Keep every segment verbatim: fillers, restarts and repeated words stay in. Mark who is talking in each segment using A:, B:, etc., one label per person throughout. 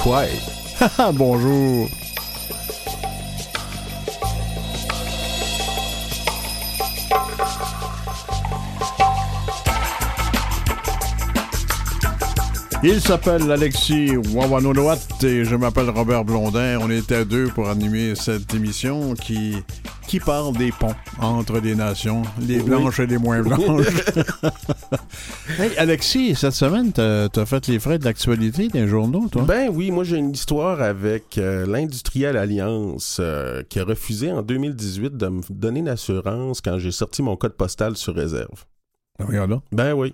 A: Quoi?
B: Bonjour. Il s'appelle Alexis Wawanonowat et je m'appelle Robert Blondin. On est à deux pour animer cette émission qui, qui parle des ponts entre les nations, les blanches oui. et les moins blanches. Hey, Alexis, cette semaine, t'as, t'as fait les frais de l'actualité des journaux, toi?
A: Ben oui, moi j'ai une histoire avec euh, l'Industrielle Alliance euh, qui a refusé en deux mille dix-huit de me donner une assurance quand j'ai sorti mon code postal sur réserve.
B: Regarde là.
A: Ben oui.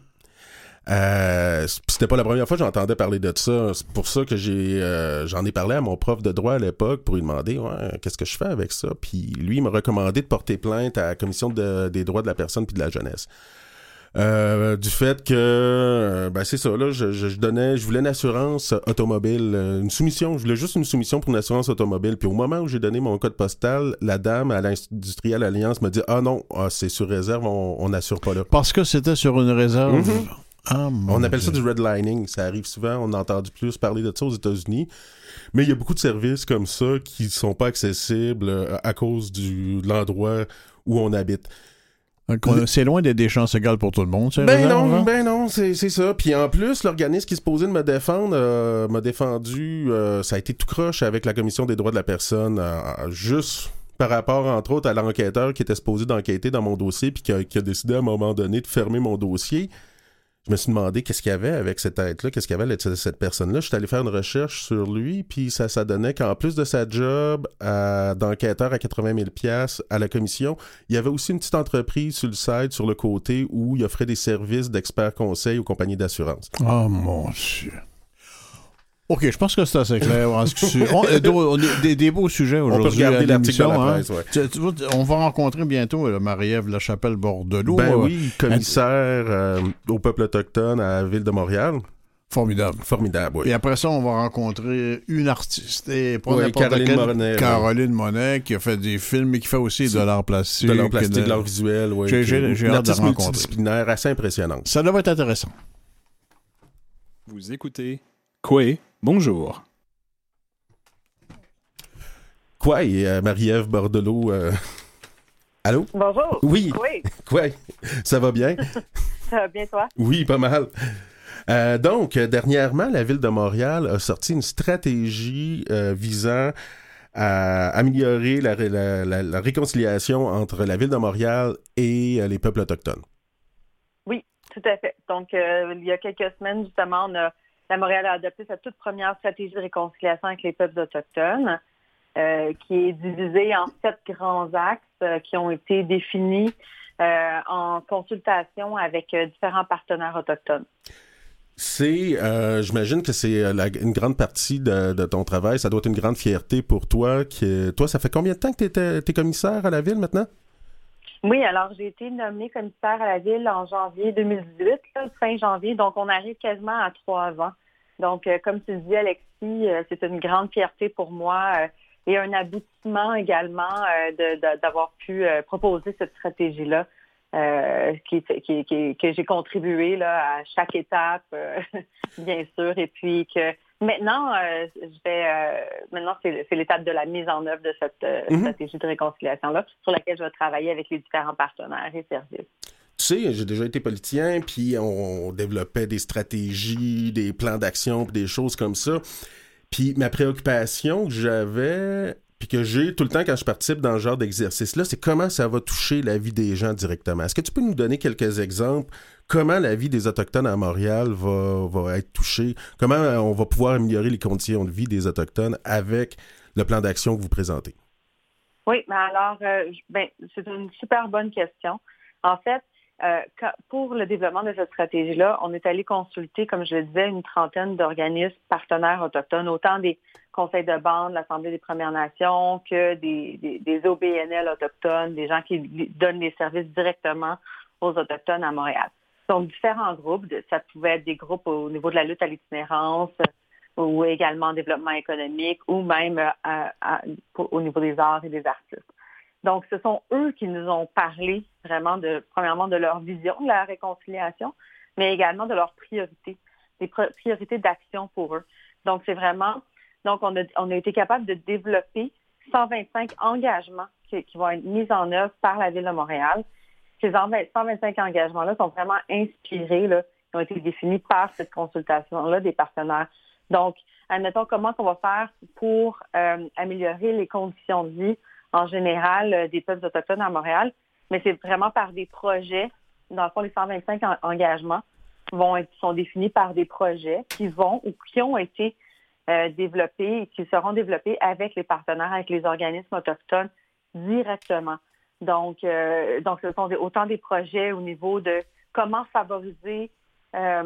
A: Euh, c'était pas la première fois que j'entendais parler de ça. C'est pour ça que j'ai euh, j'en ai parlé à mon prof de droit à l'époque pour lui demander ouais, qu'est-ce que je fais avec ça. Puis lui, il m'a recommandé de porter plainte à la Commission de, des droits de la personne puis de la jeunesse. Euh, du fait que euh, ben c'est ça là, je, je, je donnais, je voulais une assurance automobile, une soumission, je voulais juste une soumission pour une assurance automobile. Puis au moment où j'ai donné mon code postal, la dame à l'Industrielle Alliance m'a dit ah non, ah, c'est sur réserve, on n'assure pas là.
B: Parce que c'était sur une réserve.
A: Mm-hmm.
B: Ah,
A: on appelle
B: Dieu.
A: ça du redlining. Ça arrive souvent. On a entendu plus parler de ça aux États-Unis. Mais il y a beaucoup de services comme ça qui sont pas accessibles à cause du, de l'endroit où on habite.
B: Donc, on, c'est loin d'être des chances égales pour tout le monde, c'est
A: Ben
B: réserve,
A: non,
B: hein?
A: ben non, c'est, c'est ça. Puis en plus, l'organisme qui se posait de me défendre euh, m'a défendu. Euh, ça a été tout croche avec la Commission des droits de la personne. Euh, juste par rapport, entre autres, à l'enquêteur qui était supposé d'enquêter dans mon dossier puis qui a, qui a décidé à un moment donné de fermer mon dossier. Je me suis demandé qu'est-ce qu'il y avait avec cette tête-là, qu'est-ce qu'il y avait avec cette personne-là. Je suis allé faire une recherche sur lui, puis ça, ça donnait qu'en plus de sa job à, d'enquêteur à quatre-vingt mille dollars à la commission, il y avait aussi une petite entreprise sur le site, sur le côté, où il offrait des services d'experts conseils aux compagnies d'assurance.
B: Oh mon Dieu. OK, je pense que c'est assez clair. on, on, des, des beaux sujets aujourd'hui.
A: On peut regarder l'article dans la presse,
B: hein.
A: ouais.
B: tu, tu, on va rencontrer bientôt là, Marie-Ève Lachapelle-Bordelot.
A: Ben oui, commissaire euh, au peuple autochtone à la Ville de Montréal.
B: Formidable.
A: Formidable, oui.
B: Et après ça, on va rencontrer une artiste. Et pas
A: oui,
B: n'importe
A: Caroline
B: quelle,
A: Monet.
B: Caroline Monet, qui a fait des films, mais qui fait aussi
A: c'est,
B: de l'art plastique.
A: De l'art plastique, de, de l'art visuel, oui.
B: J'ai, j'ai, j'ai
A: une
B: hâte de
A: artiste
B: rencontrer.
A: multidisciplinaire assez impressionnante.
B: Ça devrait être intéressant.
C: Vous écoutez Quoi? Bonjour.
A: Quoi? Et euh, Marie-Ève Bordelot... Euh... Allô?
D: Bonjour.
A: Oui.
D: Oui.
A: Quoi? Ça va bien?
D: Ça va bien, toi?
A: Oui, pas mal. Euh, donc, dernièrement, la Ville de Montréal a sorti une stratégie euh, visant à améliorer la, la, la, la réconciliation entre la Ville de Montréal et euh, les peuples autochtones.
D: Oui, tout à fait. Donc, euh, il y a quelques semaines, justement, on a, la Montréal a adopté sa toute première stratégie de réconciliation avec les peuples autochtones, euh, qui est divisée en sept grands axes euh, qui ont été définis euh, en consultation avec euh, différents partenaires autochtones.
A: C'est, euh, j'imagine que c'est la, une grande partie de, de ton travail. Ça doit être une grande fierté pour toi. Qui, toi, ça fait combien de temps que tu es commissaire à la Ville maintenant?
D: Oui, alors j'ai été nommée commissaire à la Ville en janvier deux mille dix-huit, là, fin janvier. Donc, on arrive quasiment à trois ans. Donc, euh, comme tu dis, Alexis, euh, c'est une grande fierté pour moi euh, et un aboutissement également euh, de, de, d'avoir pu euh, proposer cette stratégie-là. Euh, qui, qui, qui, que j'ai contribué là, à chaque étape, euh, bien sûr, et puis que maintenant, euh, je vais, euh, maintenant c'est, c'est l'étape de la mise en œuvre de cette euh, mm-hmm. stratégie de réconciliation-là, sur laquelle je vais travailler avec les différents partenaires et services.
A: Tu sais, j'ai déjà été politicien, puis on développait des stratégies, des plans d'action, puis des choses comme ça. Puis ma préoccupation que j'avais... puis que j'ai tout le temps quand je participe dans ce genre d'exercice-là, c'est comment ça va toucher la vie des gens directement. Est-ce que tu peux nous donner quelques exemples? Comment la vie des Autochtones à Montréal va, va être touchée? Comment on va pouvoir améliorer les conditions de vie des Autochtones avec le plan d'action que vous présentez?
D: Oui, mais alors, euh, ben, c'est une super bonne question. En fait, euh, pour le développement de cette stratégie-là, on est allé consulter, comme je le disais, une trentaine d'organismes partenaires autochtones, autant des conseils de bande, l'Assemblée des Premières Nations, que des, des, des O B N L autochtones, des gens qui donnent des services directement aux Autochtones à Montréal. Donc, différents groupes. Ça pouvait être des groupes au niveau de la lutte à l'itinérance ou également en développement économique ou même à, à, au niveau des arts et des artistes. Donc, ce sont eux qui nous ont parlé vraiment de, premièrement, de leur vision de la réconciliation, mais également de leurs priorités, des priorités d'action pour eux. Donc, c'est vraiment Donc, on a, on a été capable de développer cent vingt-cinq engagements qui, qui vont être mis en œuvre par la Ville de Montréal. Ces cent vingt-cinq engagements-là sont vraiment inspirés, là, qui ont été définis par cette consultation-là des partenaires. Donc, admettons, comment on va faire pour euh, améliorer les conditions de vie en général euh, des peuples autochtones à Montréal, mais c'est vraiment par des projets. Dans le fond, les cent vingt-cinq en- engagements vont être, sont définis par des projets qui vont ou qui ont été euh, développés et qui seront développés avec les partenaires, avec les organismes autochtones directement. Donc, euh, donc ce sont des, autant des projets au niveau de comment favoriser euh,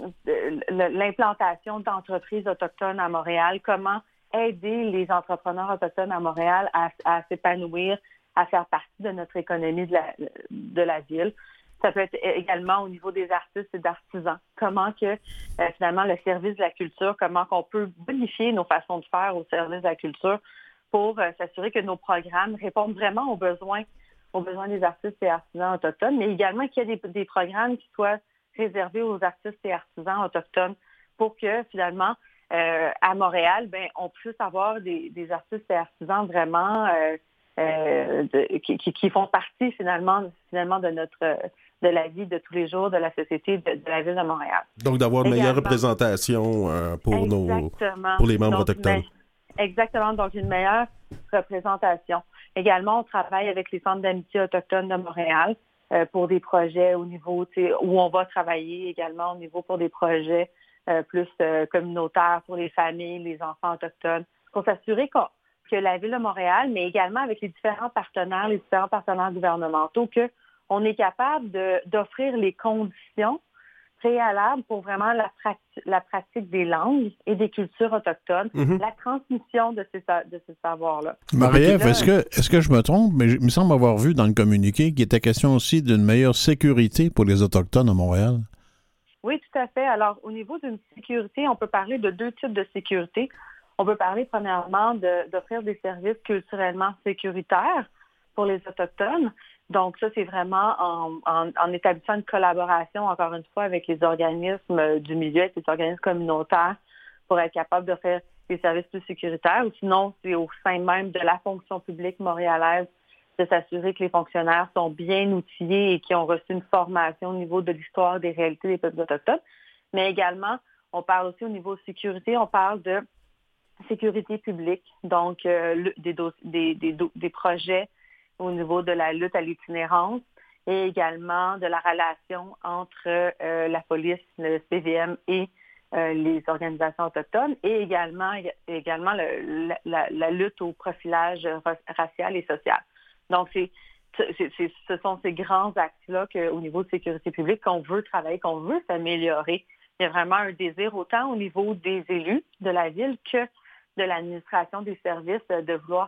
D: l'implantation d'entreprises autochtones à Montréal, comment aider les entrepreneurs autochtones à Montréal à, à s'épanouir, à faire partie de notre économie de la, de la ville. Ça peut être également au niveau des artistes et d'artisans. Comment que, euh, finalement, le service de la culture, comment qu'on peut bonifier nos façons de faire au service de la culture pour euh, s'assurer que nos programmes répondent vraiment aux besoins, aux besoins des artistes et artisans autochtones, mais également qu'il y ait des, des programmes qui soient réservés aux artistes et artisans autochtones pour que, finalement, euh, à Montréal, ben, on puisse avoir des, des artistes et artisans vraiment euh, euh, de, qui, qui font partie, finalement, finalement de notre... de la vie de tous les jours de la société de, de la Ville de Montréal.
A: Donc, d'avoir une
D: également,
A: meilleure représentation euh, pour, nos, pour les membres
D: donc,
A: autochtones.
D: Mais, exactement, donc une meilleure représentation. Également, on travaille avec les centres d'amitié autochtones de Montréal euh, pour des projets au niveau, où on va travailler également au niveau pour des projets euh, plus euh, communautaires pour les familles, les enfants autochtones, pour s'assurer qu'on, que la Ville de Montréal, mais également avec les différents partenaires, les différents partenaires gouvernementaux, que on est capable de, d'offrir les conditions préalables pour vraiment la, prati- la pratique des langues et des cultures autochtones, mm-hmm. la transmission de ces, de ces savoirs-là.
B: Marie-Ève, est-ce que, est-ce que je me trompe, mais il me semble avoir vu dans le communiqué qu'il était question aussi d'une meilleure sécurité pour les Autochtones à Montréal?
D: Oui, tout à fait. Alors, au niveau d'une sécurité, on peut parler de deux types de sécurité. On peut parler, premièrement, de, d'offrir des services culturellement sécuritaires pour les Autochtones. Donc, ça, c'est vraiment en, en, en établissant une collaboration, encore une fois, avec les organismes du milieu, avec les organismes communautaires, pour être capable d'offrir des services plus sécuritaires. Ou sinon, c'est au sein même de la fonction publique montréalaise de s'assurer que les fonctionnaires sont bien outillés et qui ont reçu une formation au niveau de l'histoire des réalités des peuples autochtones. Mais également, on parle aussi au niveau sécurité, on parle de sécurité publique, donc euh, des, dos- des, des, des projets au niveau de la lutte à l'itinérance et également de la relation entre euh, la police, le C V M et euh, les organisations autochtones et également, également le, la, la, la lutte au profilage racial et social. Donc, c'est, c'est, c'est, ce sont ces grands axes-là qu'au niveau de sécurité publique qu'on veut travailler, qu'on veut s'améliorer. Il y a vraiment un désir autant au niveau des élus de la ville que de l'administration des services de vouloir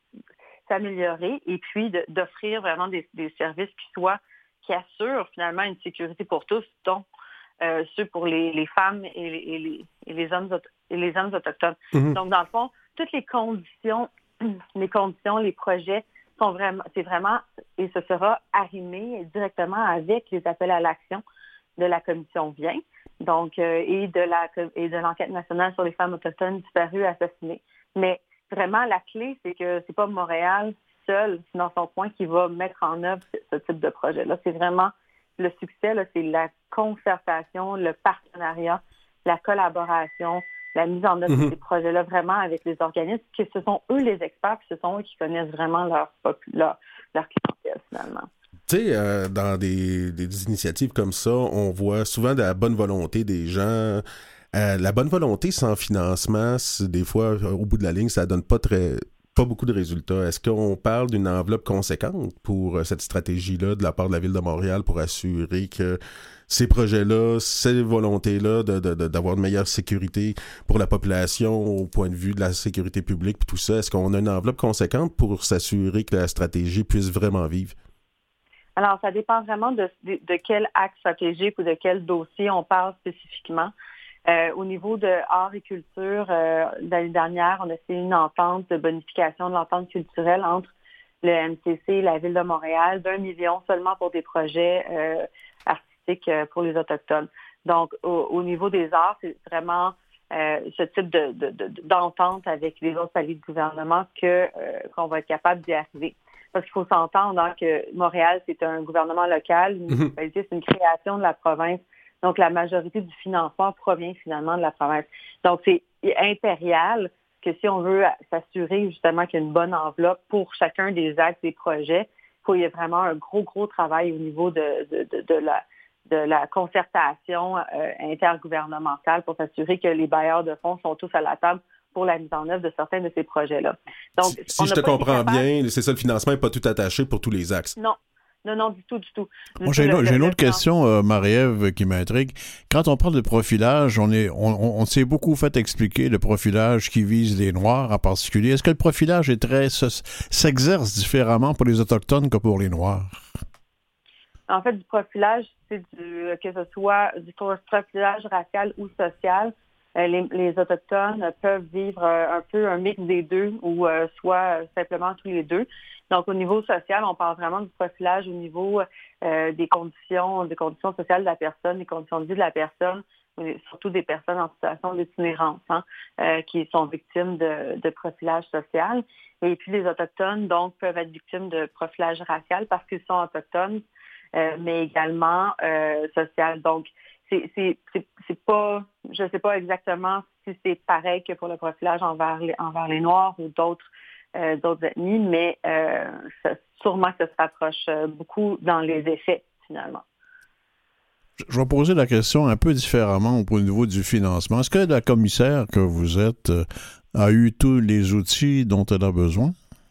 D: s'améliorer et puis de, d'offrir vraiment des, des services qui soient, qui assurent finalement une sécurité pour tous, dont euh, ceux pour les, les femmes et les, et les, et les hommes et les hommes autochtones. Mm-hmm. Donc, dans le fond, toutes les conditions, les conditions, les projets sont vraiment, c'est vraiment, et ce sera arrimé directement avec les appels à l'action de la commission Vient, donc, euh, et de la et de l'enquête nationale sur les femmes autochtones disparues, assassinées. Mais vraiment, la clé, c'est que c'est pas Montréal seul, dans son coin, qui va mettre en œuvre ce, ce type de projet-là. C'est vraiment le succès, là, c'est la concertation, le partenariat, la collaboration, la mise en œuvre mm-hmm. de ces projets-là vraiment avec les organismes, que ce sont eux les experts, puis ce sont eux qui connaissent vraiment leur, leur, leur clientèle, finalement.
A: Tu sais, euh, dans des, des initiatives comme ça, on voit souvent de la bonne volonté des gens. Euh, la bonne volonté sans financement, des fois, au bout de la ligne, ça donne pas très, pas beaucoup de résultats. Est-ce qu'on parle d'une enveloppe conséquente pour euh, cette stratégie-là de la part de la Ville de Montréal pour assurer que ces projets-là, ces volontés-là de, de, de, d'avoir une meilleure sécurité pour la population au point de vue de la sécurité publique et tout ça, est-ce qu'on a une enveloppe conséquente pour s'assurer que la stratégie puisse vraiment vivre?
D: Alors, ça dépend vraiment de, de, de quel axe stratégique ou de quel dossier on parle spécifiquement. Euh, au niveau de art et culture, euh, l'année dernière, on a fait une entente de bonification de l'entente culturelle entre le M C C et la Ville de Montréal d'un million seulement pour des projets euh, artistiques euh, pour les Autochtones. Donc, au, au niveau des arts, c'est vraiment euh, ce type de, de, de, d'entente avec les autres paliers de gouvernement que, euh, qu'on va être capable d'y arriver. Parce qu'il faut s'entendre hein, que Montréal, c'est un gouvernement local, une municipalité, c'est une création de la province. Donc, la majorité du financement provient finalement de la province. Donc, c'est impérial que si on veut s'assurer justement qu'il y a une bonne enveloppe pour chacun des axes des projets, il faut qu'il y ait vraiment un gros, gros travail au niveau de, de, de, de, la, de la concertation euh, intergouvernementale pour s'assurer que les bailleurs de fonds sont tous à la table pour la mise en œuvre de certains de ces projets-là. Donc,
A: si si je te comprends capable... bien, c'est ça, le financement n'est pas tout attaché pour tous les axes.
D: Non. Non, non, du tout, du tout. Du
B: Moi,
D: tout
B: j'ai,
D: le,
B: une, j'ai
D: le,
B: une autre
D: le
B: question, euh, Marie-Ève, qui m'intrigue. Quand on parle de profilage, on, est, on, on, on s'est beaucoup fait expliquer le profilage qui vise les Noirs en particulier. Est-ce que le profilage est très, s'exerce différemment pour les Autochtones que pour les Noirs?
D: En fait, du profilage, c'est du, que ce soit du profilage racial ou social. Euh, les, les Autochtones peuvent vivre euh, un peu un mix des deux ou euh, soit simplement tous les deux. Donc, au niveau social, on parle vraiment du profilage au niveau euh, des conditions, des conditions sociales de la personne, des conditions de vie de la personne, surtout des personnes en situation d'itinérance, hein, euh, qui sont victimes de, de profilage social. Et puis, les Autochtones, donc, peuvent être victimes de profilage racial parce qu'ils sont autochtones, euh, mais également euh, social. Donc, c'est, c'est, c'est, c'est pas, je ne sais pas exactement si c'est pareil que pour le profilage envers les, envers les Noirs ou d'autres Euh, d'autres ethnies, mais euh, ça, sûrement que ça se rapproche euh, beaucoup dans les effets, finalement.
B: Je vais poser la question un peu différemment au niveau du financement. Est-ce que la commissaire que vous êtes euh, a eu tous les outils dont elle a besoin?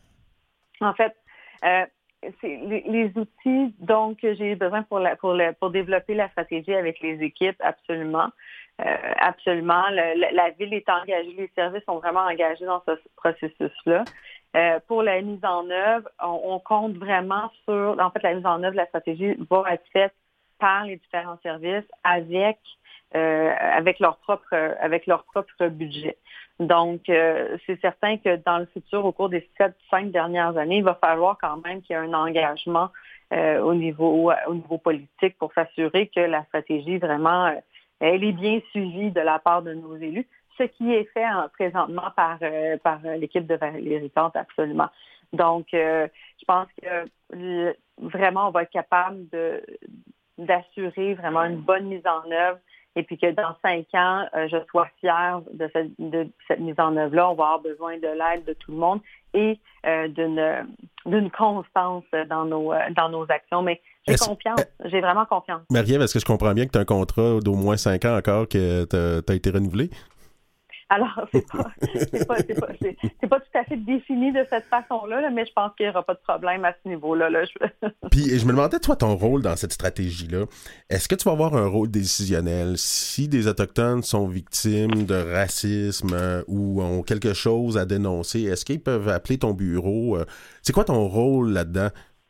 B: En
D: fait, euh, c'est les, les outils dont j'ai eu besoin pour, la, pour, le, pour développer la stratégie avec les équipes, absolument. Euh, absolument. Le, la, la ville est engagée, les services sont vraiment engagés dans ce processus-là. Euh, pour la mise en œuvre, on, on compte vraiment sur, en fait, la mise en œuvre de la stratégie va être faite par les différents services avec euh, avec leur propre avec leur propre budget. Donc, euh, c'est certain que dans le futur, au cours des sept, cinq dernières années, il va falloir quand même qu'il y ait un engagement euh, au niveau au niveau politique pour s'assurer que la stratégie vraiment euh, elle est bien suivie de la part de nos élus, ce qui est fait en, présentement par, euh, par l'équipe de Valérie Plante, absolument. Donc, euh, je pense que le, vraiment, on va être capable de, d'assurer vraiment une bonne mise en œuvre et puis que dans cinq ans, euh, je sois fière de cette, de cette mise en œuvre-là. On va avoir besoin de l'aide de tout le monde et euh, d'une, d'une constance dans nos, dans nos actions. Mais j'ai est-ce, confiance, j'ai vraiment confiance.
A: Marie-Ève, est-ce que je comprends bien que tu as un contrat d'au moins cinq ans encore que tu as été renouvelé?
D: Alors, c'est pas, c'est pas, c'est pas, c'est, c'est pas tout à fait défini de cette façon-là, là, mais je pense qu'il n'y aura pas de problème à ce niveau-là. Là.
A: Puis, je me demandais, toi, ton rôle dans cette stratégie-là, est-ce que tu vas avoir un rôle décisionnel si des Autochtones sont victimes de racisme euh, ou ont quelque chose à dénoncer? Est-ce qu'ils peuvent appeler ton bureau? Euh, c'est quoi ton rôle là-dedans?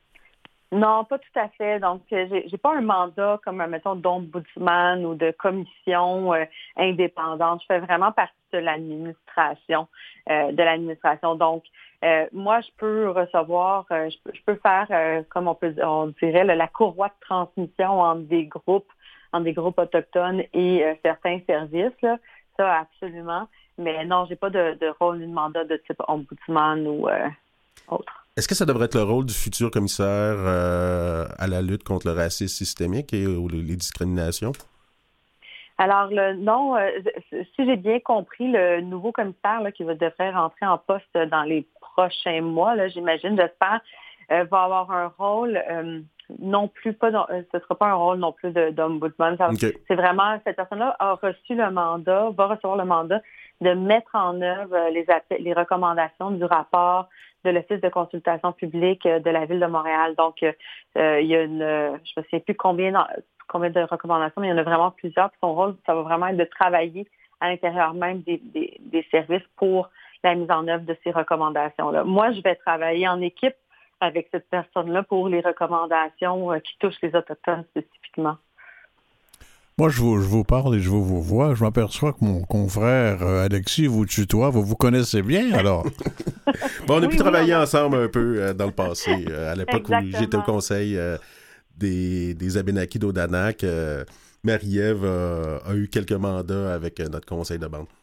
D: Non, pas tout à fait. Donc, j'ai, j'ai pas un mandat comme, mettons, d'ombudsman ou de commission euh, indépendante. Je fais vraiment partie de l'administration, euh, de l'administration. Donc, euh, moi, je peux recevoir, euh, je, peux, je peux faire, euh, comme on peut, on dirait, là, la courroie de transmission entre des groupes, entre des groupes autochtones et euh, certains services. Là. Ça, absolument. Mais non, j'ai pas de, de rôle ni de mandat de type ombudsman ou euh, autre.
A: Est-ce que ça devrait être le rôle du futur commissaire euh, à la lutte contre le racisme systémique et ou les discriminations?
D: Alors, le, non, euh, si j'ai bien compris, le nouveau commissaire là, qui va devrait rentrer en poste dans les prochains mois, là, j'imagine, j'espère, euh, va avoir un rôle euh, non plus, pas, euh, ce ne sera pas un rôle non plus de, d'ombudsman. Ça, okay. C'est vraiment, cette personne-là a reçu le mandat, va recevoir le mandat de mettre en œuvre les, les recommandations du rapport de l'Office de consultation publique de la Ville de Montréal. Donc, euh, il y a une, je ne sais plus combien, combien de recommandations, mais il y en a vraiment plusieurs. Puis son rôle, ça va vraiment être de travailler à l'intérieur même des, des, des services pour la mise en œuvre de ces recommandations-là. Moi, je vais travailler en équipe avec cette personne-là pour les recommandations qui touchent les Autochtones spécifiquement.
B: Moi, je vous, je vous parle et je vous, vous vois. Je m'aperçois que mon confrère euh, Alexis vous tutoie. Vous vous connaissez bien, alors?
A: Bon, on a
D: oui,
A: pu
D: oui,
A: travailler
D: on a...
A: ensemble un peu euh, dans le passé. Euh, à l'époque Exactement. Où j'étais au conseil euh, des, des Abénaquis d'Odanak, euh, Marie-Ève euh, a eu quelques mandats avec euh, notre conseil de bande.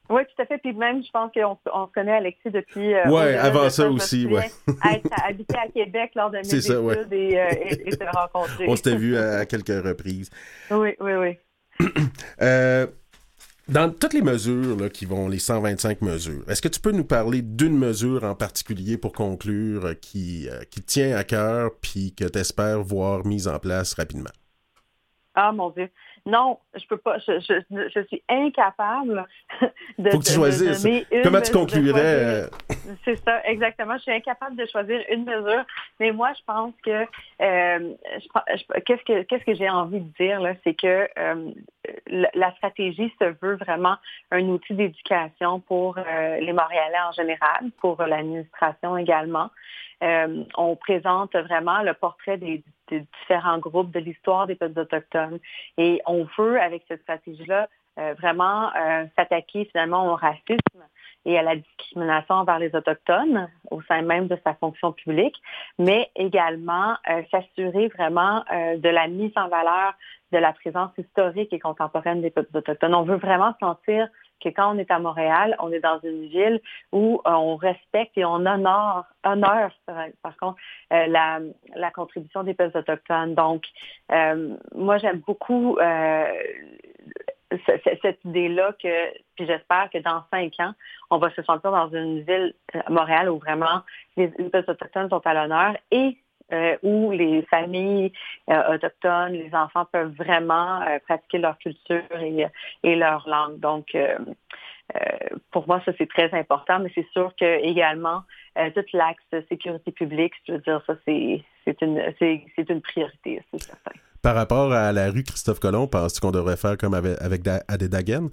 D: Oui, tout à fait. Puis même, je pense qu'on on se connaît, Alexis, depuis... Euh,
A: oui, avant ça aussi, oui.
D: Être habité à Québec lors de mes
A: C'est ça,
D: études
A: ouais.
D: et, euh, et, et se rencontrer.
A: On s'était vu à, à quelques reprises.
D: Oui, oui, oui.
A: euh, dans toutes les mesures là, qui vont, les cent vingt-cinq mesures, est-ce que tu peux nous parler d'une mesure en particulier pour conclure euh, qui, euh, qui te tient à cœur puis que tu espères voir mise en place rapidement?
D: Ah, mon Dieu. Non, je peux pas. Je, je, je suis incapable de.
A: Faut que tu choisisses. Comment tu conclurais?
D: C'est ça, exactement. Je suis incapable de choisir une mesure. Mais moi, je pense que euh, je, je, qu'est-ce que qu'est-ce que j'ai envie de dire là, c'est que euh, la, la stratégie se veut vraiment un outil d'éducation pour euh, les Montréalais en général, pour l'administration également. Euh, on présente vraiment le portrait des, des différents groupes de l'histoire des peuples autochtones. Et on veut, avec cette stratégie-là, euh, vraiment euh, s'attaquer finalement au racisme et à la discrimination envers les Autochtones au sein même de sa fonction publique, mais également euh, s'assurer vraiment euh, de la mise en valeur de la présence historique et contemporaine des peuples autochtones. On veut vraiment sentir que quand on est à Montréal, on est dans une ville où euh, on respecte et on honore, honore par contre, euh, la, la contribution des peuples autochtones. Donc, euh, moi, j'aime beaucoup euh, c- cette idée-là que, puis j'espère que dans cinq ans, on va se sentir dans une ville, euh, Montréal, où vraiment les, les peuples autochtones sont à l'honneur et Euh, où les familles euh, autochtones, les enfants peuvent vraiment euh, pratiquer leur culture et, et leur langue. Donc, euh, euh, pour moi, ça, c'est très important, mais c'est sûr que également, euh, tout l'axe sécurité publique, je veux dire, ça, c'est, c'est, une, c'est, c'est une priorité, c'est certain.
A: Par rapport à la rue Christophe-Colomb, penses-tu qu'on devrait faire comme avec, avec Adédaguenne?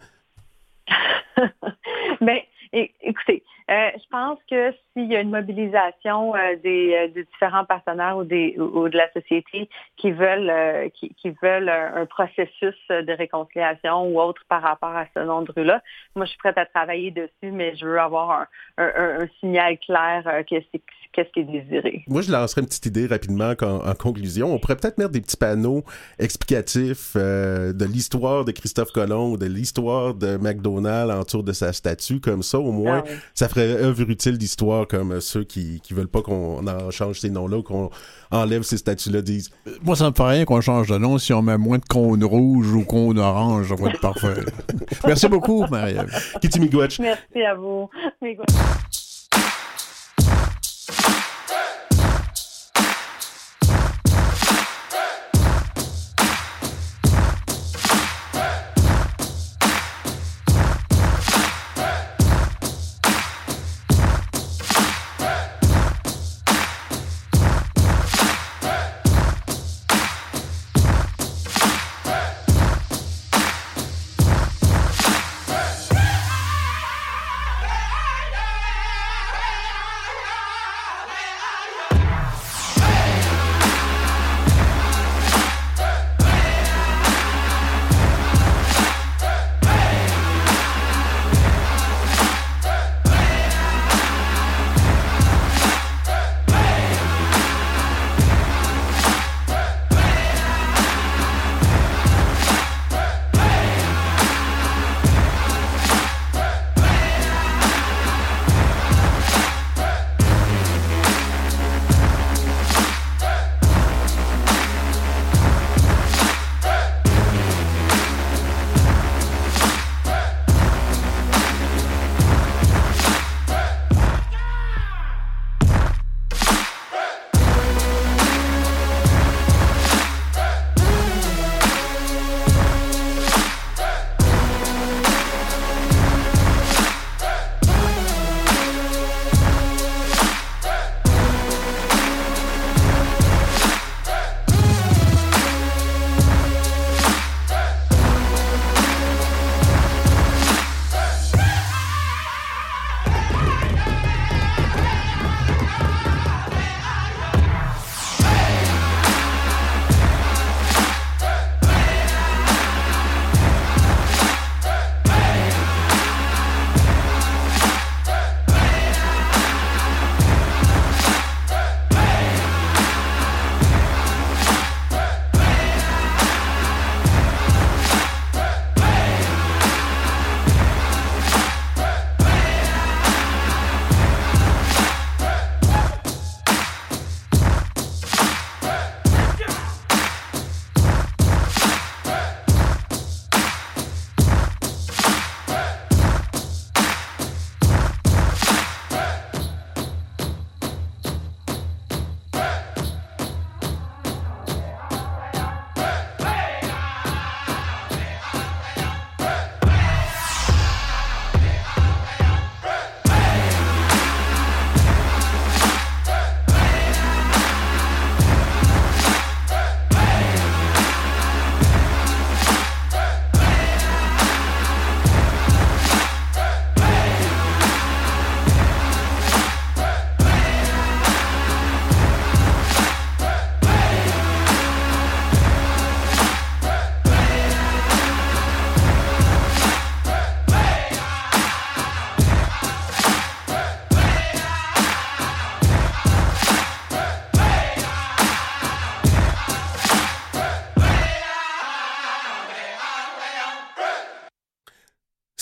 D: Bien, écoutez, euh, je pense que s'il y a une mobilisation euh, des, euh, des différents partenaires ou, des, ou, ou de la société qui veulent euh, qui, qui veulent un, un processus de réconciliation ou autre par rapport à ce nom de rue-là, moi je suis prête à travailler dessus, mais je veux avoir un, un, un signal clair euh, que c'est qu'est-ce qui est désiré.
A: Moi, je lancerais une petite idée rapidement en, en conclusion. On pourrait peut-être mettre des petits panneaux explicatifs euh, de l'histoire de Christophe Colomb ou de l'histoire de McDonald autour de sa statue. Comme ça, au moins, ah oui. ça ferait œuvre utile d'histoire comme ceux qui qui veulent pas qu'on en change ces noms-là ou qu'on enlève ces statues-là disent.
B: Moi, ça me fait rien qu'on change de nom si on met moins de cônes rouges ou cônes oranges. Ça va être parfait. Merci beaucoup, Marie-Ève.
A: Kiti Miigwech.
D: Merci à vous. Miigwech.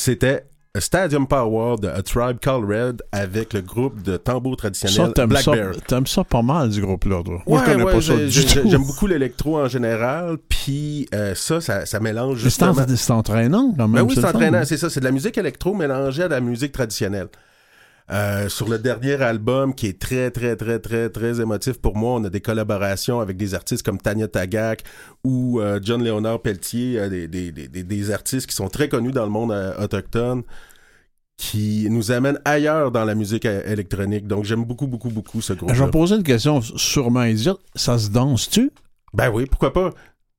A: c'était Stadium Power de A Tribe Called Red avec le groupe de tambour traditionnel
B: ça,
A: Black
B: ça,
A: Bear.
B: T'aimes ça pas mal, du groupe-là, toi?
A: Ouais,
B: Moi, je connais
A: ouais,
B: pas ça
A: j'ai,
B: du
A: j'ai,
B: tout.
A: J'aime beaucoup l'électro en général, puis euh, ça, ça, ça mélange
B: Mais
A: justement...
B: c'est, en, c'est entraînant, quand même.
A: Ben oui, c'est,
B: c'est
A: entraînant,
B: fun.
A: c'est ça. C'est de la musique électro mélangée à de la musique traditionnelle. Euh, sur le dernier album, qui est très, très, très, très, très émotif pour moi, on a des collaborations avec des artistes comme Tanya Tagaq ou euh, John Léonard Pelletier, euh, des, des, des, des artistes qui sont très connus dans le monde euh, autochtone, qui nous amènent ailleurs dans la musique euh, électronique. Donc, j'aime beaucoup, beaucoup, beaucoup ce groupe-là.
B: Je vais poser une question sûrement idiote. Ça se danse-tu?
A: Ben oui, pourquoi pas?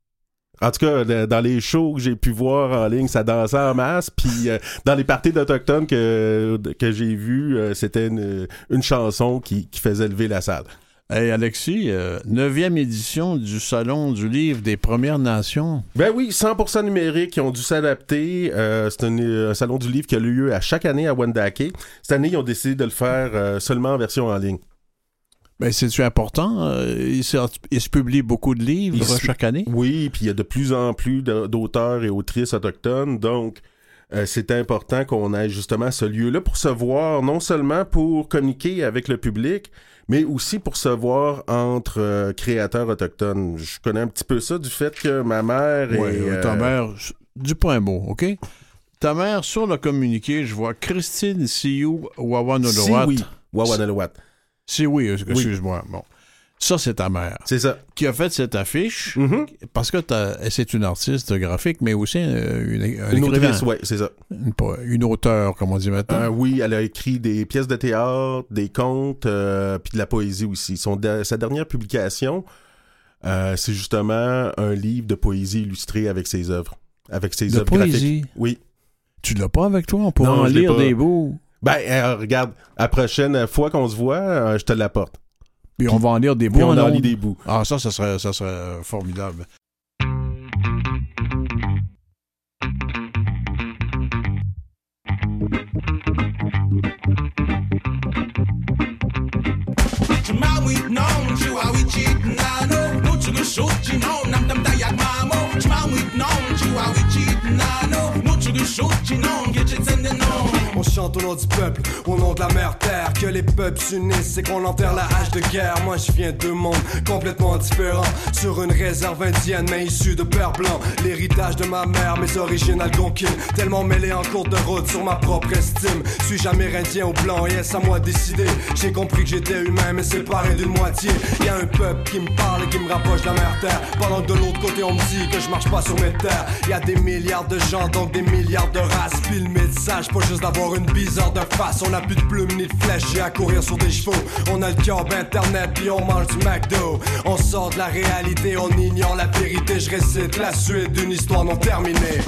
A: En tout cas, de, dans les shows que j'ai pu voir en ligne, ça dansait en masse. Puis euh, dans les parties d'Autochtones que, que j'ai vues, euh, c'était une, une chanson qui, qui faisait lever la salle.
B: Hey Alexis, euh, neuvième édition du Salon du Livre des Premières Nations.
A: Ben oui, cent pour cent numérique, ils ont dû s'adapter. Euh, c'est un, un Salon du Livre qui a lieu à chaque année à Wendake. Cette année, ils ont décidé de le faire euh, seulement en version en ligne.
B: Ben, c'est-tu important? Euh, il, se, il se publie beaucoup de livres
A: Il se...
B: chaque année?
A: Oui, puis il y a de plus en plus de, d'auteurs et autrices autochtones, donc euh, c'est important qu'on ait justement ce lieu-là pour se voir, non seulement pour communiquer avec le public, mais aussi pour se voir entre euh, créateurs autochtones. Je connais un petit peu ça du fait que ma mère
B: Oui,
A: est... Euh...
B: ta mère... Du point mot, OK? Ta mère, sur le communiqué, je vois Christine Sioux Wawanolowat.
A: Si oui, Wawanolowat.
B: Si oui, excuse-moi. Oui. Bon. Ça, c'est ta mère.
A: C'est ça.
B: Qui a fait cette affiche,
A: mm-hmm.
B: parce que c'est une artiste graphique, mais aussi euh, une, un
A: une
B: écrivain.
A: autrice, oui, c'est ça.
B: Une, une auteure, comme on dit maintenant.
A: Euh, oui, elle a écrit des pièces de théâtre, des contes, euh, puis de la poésie aussi. Son de, sa dernière publication, euh, c'est justement un livre de poésie illustré avec ses œuvres. Avec ses
B: de
A: œuvres
B: poésie?
A: graphiques. Oui.
B: Tu l'as pas avec toi? On pourra
A: non,
B: en lire des bouts.
A: Ben, euh, regarde, la prochaine fois qu'on se voit, euh, je te l'apporte.
B: Puis, puis on va en lire des bouts.
A: Puis on
B: en
A: en lit des bouts.
B: Ah, ça, ça serait, ça serait formidable.
E: On chante au nom du peuple, au nom de la mère terre. Que les peuples s'unissent, c'est qu'on enterre la hache de guerre. Moi je viens de mondes complètement différents. Sur une réserve indienne mais issue de père blanc. L'héritage de ma mère, mes origines algonquines. Tellement mêlé en cours de route sur ma propre estime. Suis-je amérindien ou blanc, et est-ce à moi de décider? J'ai compris que j'étais humain mais séparé d'une moitié. Y'a un peuple qui me parle et qui me rapproche de la mère terre. Pendant que de l'autre côté on me dit que je marche pas sur mes terres. Y'a des milliards de gens, donc des milliards de races. Puis le message, pas juste d'avoir une bizarre de face. On a plus de plumes ni de flèches, j'ai à courir sur des chevaux. On a le cœur d'internet puis on mange du McDo. On sort de la réalité, on ignore la vérité. Je récite la suite d'une histoire non terminée.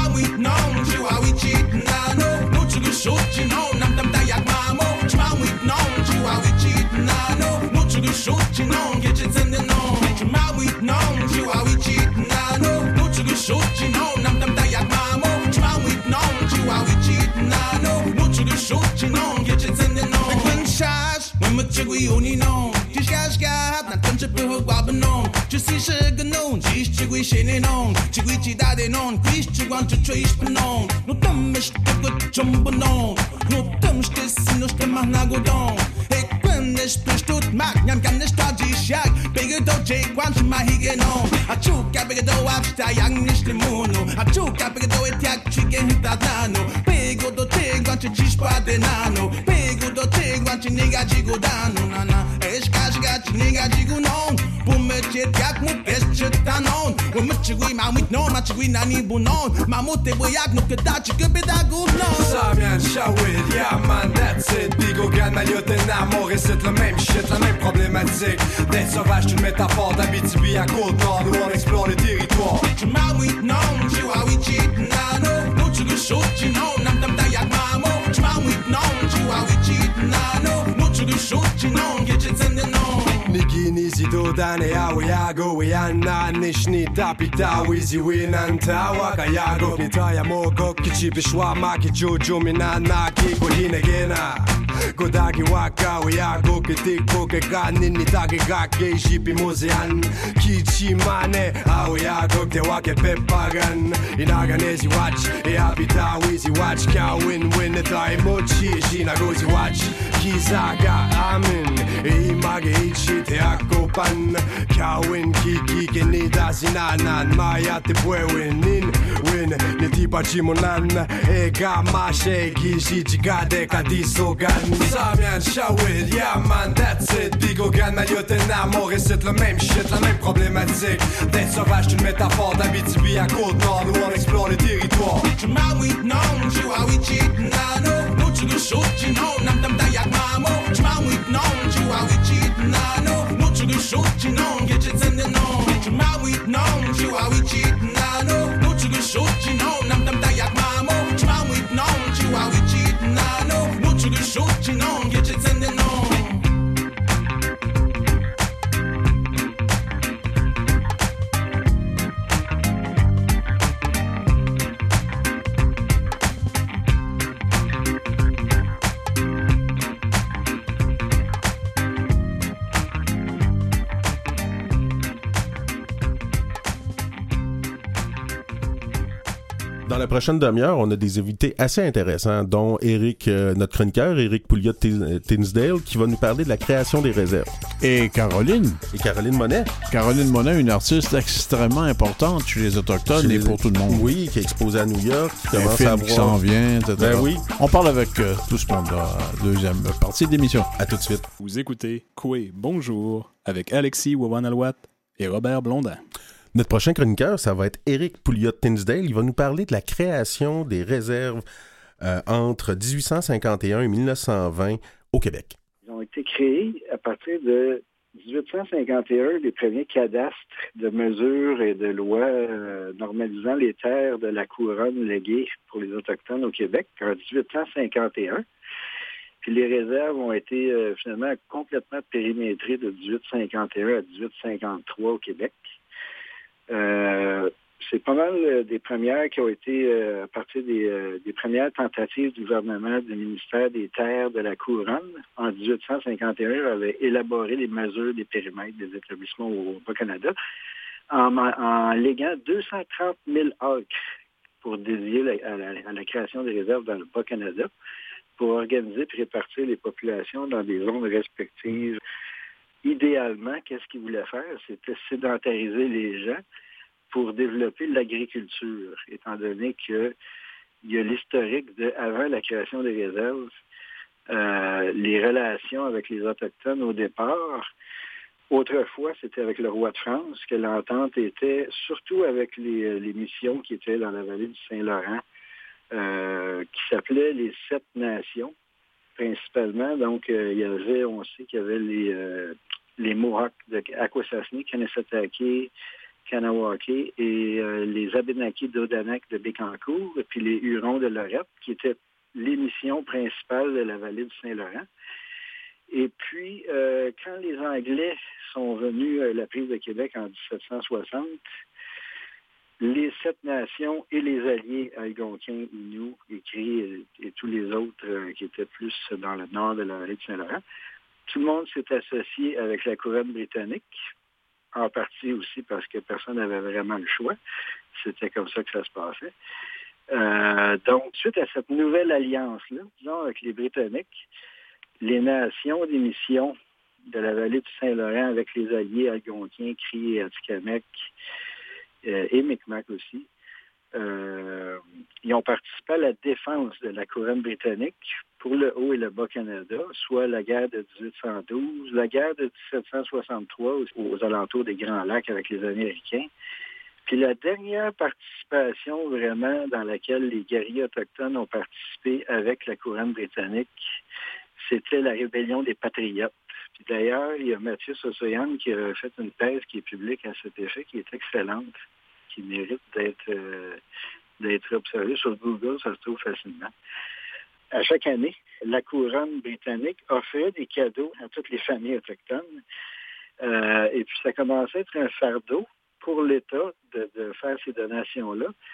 F: Chigui uni non, Chishashka, Natam Chipu Wabanon, Chisi Shaganon, Chish Chigui Shene non, Chigui Chidade non, Chish Chiguan to Trish Panon, no Tumish to good Chumbanon, no Tumish to Sinus to Managodon, Equinish Pistut Mac, Yam Ganish Taji Shag, Bigger Do Jake, Quantum Mahiganon, a Chuka Bigger Do Absta Yangish Limuno, a Chuka Bigger Do Etiak Chicken Tadano, Bigo Do Tig, want to Chish Padenano, Bigo Do Tig, want to Niga Jigo Dano, Nana, Eshkash Niga Jigo non, Pumet Yak Mukes Tanon, when Michigui Mamit no, Machigui Nani Bunon, Mamute Boyak no Kadachi Kubidago no.
E: Samian Shawid, yeah man, that's it. Bigo Gan, Mayotte, Namor, et c'est le même shit, la même problématique. D'être sauvage, tu une métaphore d'Abitibi à Côte-Nord, où on explore le territoire. Chumawit non, Chihuahuichi, Nano, Muchugu Shochi non, Nam Dayak Mamo, Chumawit non, Chihuahuichi, Nano, Muchugu Shochi non, Gitchits in the non. Niki Nisi Dodane, Awiago, Wiana, Nishni, Tapita, Wizi, Winanta, Wakayago, Nitaya Moko, Kichi, Bishwa, Maki, Jojo, Minana, Kiko, Hinagena. Godagi waka Oyago Ketiko Kekanin Nitake Gake Jipi Mosean Kichi Mane Aoyago Tewake Pepagan Inaganezi watch Eapita Wizi watch Kawin Win Taimochi Shinagozi watch Kizaga Amin Image Ichi Teakopan Kawin Kiki Kenida Sinanan Maya Te Puewin Nin Win Nitipa Chimonan Ega Mashe Kishi Chigade Kadisogan Samian Shawid Yeah man that's it Bigogan Mayoten Amour et c'est le même shit La même problématique D'être sauvage d'une métaphore d'Abitibi à Côte-Nord Où on explore le territoire
F: Chumawit non, Chihuahua cheat nano No chugu shoot, you know, nam tam dayak mamo Chumawit non, Chihuahua cheat nano No chugu shoot, you know, get it in the no Chumawit non, Chihuahua cheat nano No chugu shoot, you know, nam tam dayak mamo Chumawit non, Chihuahua cheat nano No chugu shoot, you know, get it in the no
A: Dans la prochaine demi-heure, on a des invités assez intéressants, dont Eric, euh, notre chroniqueur, Eric Pouliot de Tinsdale, qui va nous parler de la création des réserves.
B: Et Caroline.
A: Et Caroline Monet.
B: Caroline Monet, une artiste extrêmement importante chez les Autochtones chez et les... pour tout le monde.
A: Oui, qui est exposée à New York, qui
B: un
A: commence
B: film
A: à avoir...
B: qui s'en vient, et cetera.
A: Ben oui.
B: On parle avec euh, tout ce monde-là, deuxième partie de l'émission.
A: À tout de suite.
C: Vous écoutez Coué Bonjour avec Alexis Wawan-Alouette et Robert Blondin.
A: Notre prochain chroniqueur, ça va être Eric Pouliot de Tinsdale. Il va nous parler de la création des réserves euh, entre dix-huit cent cinquante et un et mille neuf cent vingt au Québec.
G: Ils ont été créés à partir de dix-huit cent cinquante et un, les premiers cadastres de mesures et de lois euh, normalisant les terres de la couronne léguées pour les Autochtones au Québec en dix-huit cent cinquante et un. Puis les réserves ont été euh, finalement complètement périmétrées de dix-huit cent cinquante et un à dix-huit cent cinquante-trois au Québec. Euh, c'est pas mal euh, des premières qui ont été euh, à partir des, euh, des premières tentatives du gouvernement du ministère des Terres de la Couronne. En dix-huit cent cinquante et un, avait élaboré les mesures des périmètres des établissements au Bas-Canada en, en léguant deux cent trente mille acres pour dédier la, à, la, à la création des réserves dans le Bas-Canada pour organiser et répartir les populations dans des zones respectives. Idéalement, qu'est-ce qu'ils voulaient faire? C'était sédentariser les gens pour développer l'agriculture, étant donné qu'il y a l'historique de, avant la création des réserves, euh, les relations avec les Autochtones au départ. Autrefois, c'était avec le roi de France que l'entente était, surtout avec les, les missions qui étaient dans la vallée du Saint-Laurent, euh, qui s'appelaient les Sept Nations. Principalement, donc, euh, il y avait, on sait qu'il y avait les, euh, les Mohawks de Akwesasne, Kanesatake, Kanawake et euh, les Abénaquis d'Odanak de Bécancour, et puis les Hurons de Lorette, qui étaient les missions principales de la vallée du Saint-Laurent. Et puis, euh, quand les Anglais sont venus à la prise de Québec en dix-sept cent soixante, les Sept Nations et les alliés algonquins, Inuits, et Cris et, et tous les autres euh, qui étaient plus dans le nord de la vallée du Saint-Laurent, tout le monde s'est associé avec la couronne britannique, en partie aussi parce que personne n'avait vraiment le choix. C'était comme ça que ça se passait. Euh, donc, suite à cette nouvelle alliance-là, disons, avec les Britanniques, les nations des missions de la vallée du Saint-Laurent avec les alliés algonquins, Cris et Atikamekw, Euh, et Micmac aussi, euh, ils ont participé à la défense de la couronne britannique pour le Haut et le Bas-Canada, soit la guerre de dix-huit cent douze, la guerre de dix-sept cent soixante-trois aux, aux alentours des Grands Lacs avec les Américains. Puis la dernière participation vraiment dans laquelle les guerriers autochtones ont participé avec la couronne britannique, c'était la rébellion des Patriotes. Puis d'ailleurs, il y a Mathieu Sosoyan qui a fait une thèse qui est publique à cet effet, qui est excellente, qui mérite d'être, euh, d'être observée sur Google, ça se trouve facilement. À chaque année, la couronne britannique offrait des cadeaux à toutes les familles autochtones. Euh, et puis ça commençait à être un fardeau pour l'État de, de faire ces donations-là,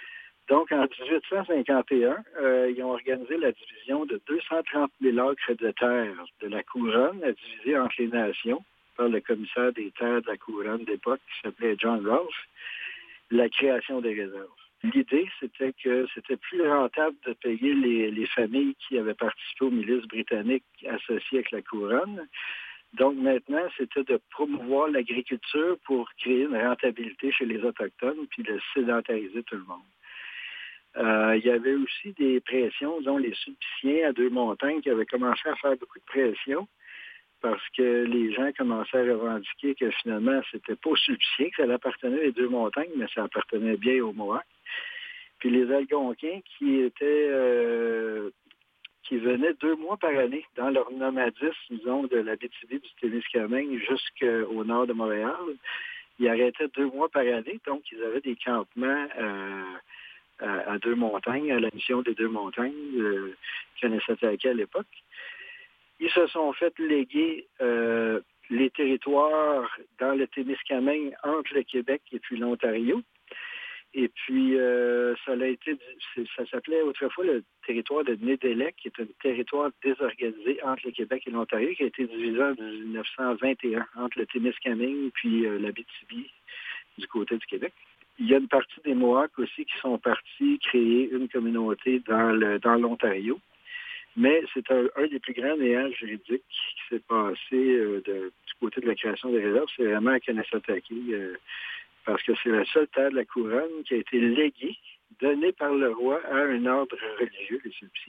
G: Donc, en dix-huit cent cinquante et un, euh, ils ont organisé la division de deux cent trente mille acres de terre de la couronne, à diviser entre les nations, par le commissaire des terres de la couronne d'époque, qui s'appelait John Rolfe, la création des réserves. L'idée, c'était que c'était plus rentable de payer les, les familles qui avaient participé aux milices britanniques associées avec la couronne. Donc maintenant, c'était de promouvoir l'agriculture pour créer une rentabilité chez les Autochtones puis de sédentariser tout le monde. Euh, il y avait aussi des pressions, dont les Sulpiciens à Deux-Montagnes qui avaient commencé à faire beaucoup de pression parce que les gens commençaient à revendiquer que finalement, c'était pas aux Sulpiciens que ça appartenait aux Deux-Montagnes, mais ça appartenait bien aux Mohawks. Puis les Algonquins qui étaient euh, qui venaient deux mois par année dans leur nomadisme, disons, de l'Abitibi, du Témiscamingue jusqu'au nord de Montréal. Ils arrêtaient deux mois par année, donc ils avaient des campements euh, à, à Deux-Montagnes, à la mission des Deux-Montagnes, euh, Kanesatake à l'époque. Ils se sont fait léguer euh, les territoires dans le Témiscamingue entre le Québec et puis l'Ontario. Et puis, euh, ça a été, ça s'appelait autrefois le territoire de Nédélec, qui est un territoire désorganisé entre le Québec et l'Ontario, qui a été divisé en dix-neuf cent vingt et un entre le Témiscamingue puis euh, l'Abitibi du côté du Québec. Il y a une partie des Mohawks aussi qui sont partis créer une communauté dans, le, dans l'Ontario. Mais c'est un, un des plus grands néants juridiques qui s'est passé euh, de, du côté de la création des réserves. C'est vraiment à Kanesatake, euh, parce que c'est la seule terre de la couronne qui a été léguée, donnée par le roi à un ordre religieux, les Sulpiciens.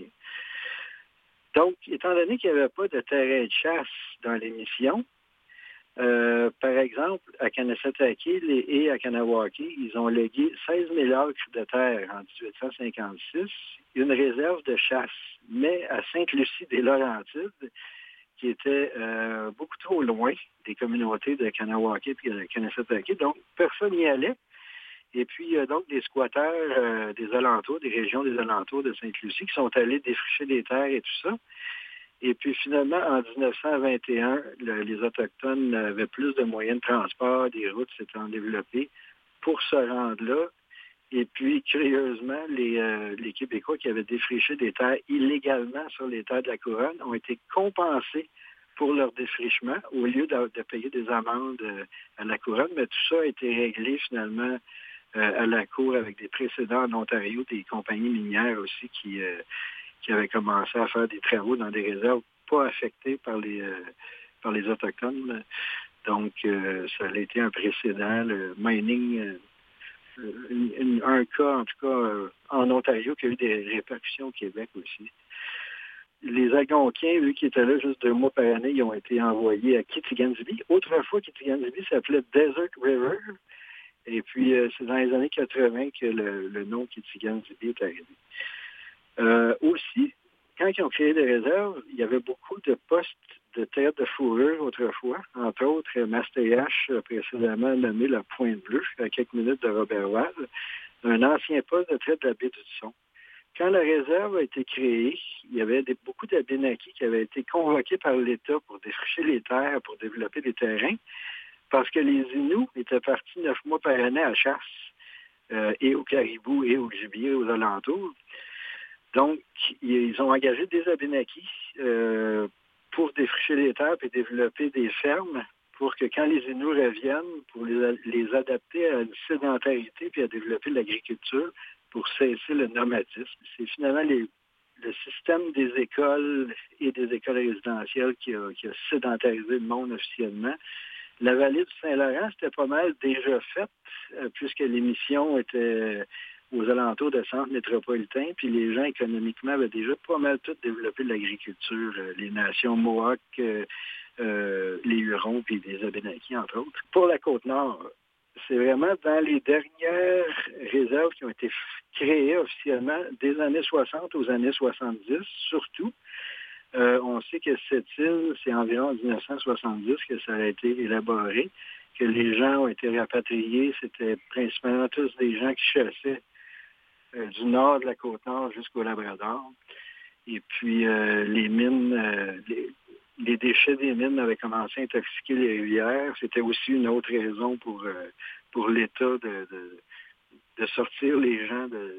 G: Donc, étant donné qu'il n'y avait pas de terrain de chasse dans les missions, euh, par exemple, à Kanesatake et à Kanawake, ils ont légué seize mille acres de terre en dix-huit cent cinquante-six, une réserve de chasse, mais à Sainte-Lucie des Laurentides, qui était euh, beaucoup trop loin des communautés de Kanawake et de Kanesatake. Donc, personne n'y allait. Et puis, euh, donc, des squatteurs euh, des alentours, des régions des alentours de Sainte-Lucie qui sont allés défricher des terres et tout ça. Et puis, finalement, en dix-neuf cent vingt et un, le, les Autochtones avaient plus de moyens de transport, des routes s'étant développées pour se rendre là. Et puis, curieusement, les, euh, les Québécois qui avaient défriché des terres illégalement sur les terres de la couronne ont été compensés pour leur défrichement au lieu de, de payer des amendes euh, à la couronne. Mais tout ça a été réglé finalement euh, à la cour avec des précédents en Ontario, des compagnies minières aussi qui, euh, qui avaient commencé à faire des travaux dans des réserves pas affectées par les, euh, par les Autochtones. Donc, euh, ça a été un précédent, le mining... Euh, Une, une, un cas, en tout cas, euh, en Ontario, qui a eu des répercussions au Québec aussi. Les Algonquiens, eux, qui étaient là juste deux mois par année, ils ont été envoyés à Kitiganzibi. Autrefois, Kitiganzibi s'appelait Desert River. Et puis, euh, c'est dans les années quatre-vingts que le, le nom Kitiganzibi est arrivé. Euh, aussi, quand ils ont créé des réserves, il y avait beaucoup de postes de traite de fourrure autrefois, entre autres Mastéache, précédemment nommé la Pointe Bleue, à quelques minutes de Roberval, un ancien poste de traite de la baie du Son. Quand la réserve a été créée, il y avait des, beaucoup d'Abénakis qui avaient été convoqués par l'État pour défricher les terres, pour développer des terrains, parce que les Inuits étaient partis neuf mois par année à chasse, euh, et au caribou et au gibier aux alentours. Donc, ils ont engagé des Abénakis euh, pour défricher les terres et développer des fermes pour que quand les Inuits reviennent, pour les, les adapter à une sédentarité puis à développer l'agriculture pour cesser le nomadisme. C'est finalement les, le système des écoles et des écoles résidentielles qui a, qui a sédentarisé le monde officiellement. La vallée du Saint-Laurent, c'était pas mal déjà faite, euh, puisque les missions étaient aux alentours de centres métropolitains, puis les gens économiquement avaient déjà pas mal tout développé de l'agriculture, euh, les nations Mohawks, euh, euh, les Hurons, puis les Abénakis, entre autres. Pour la Côte-Nord, c'est vraiment dans les dernières réserves qui ont été créées officiellement des années soixante aux années soixante-dix, surtout. Euh, on sait que cette île, c'est environ en dix-neuf cent soixante-dix que ça a été élaboré, que les gens ont été rapatriés. C'était principalement tous des gens qui chassaient euh, du nord de la Côte-Nord jusqu'au Labrador. Et puis, euh, les mines, euh, les, les déchets des mines avaient commencé à intoxiquer les rivières. C'était aussi une autre raison pour, euh, pour l'État de, de, de sortir les gens de,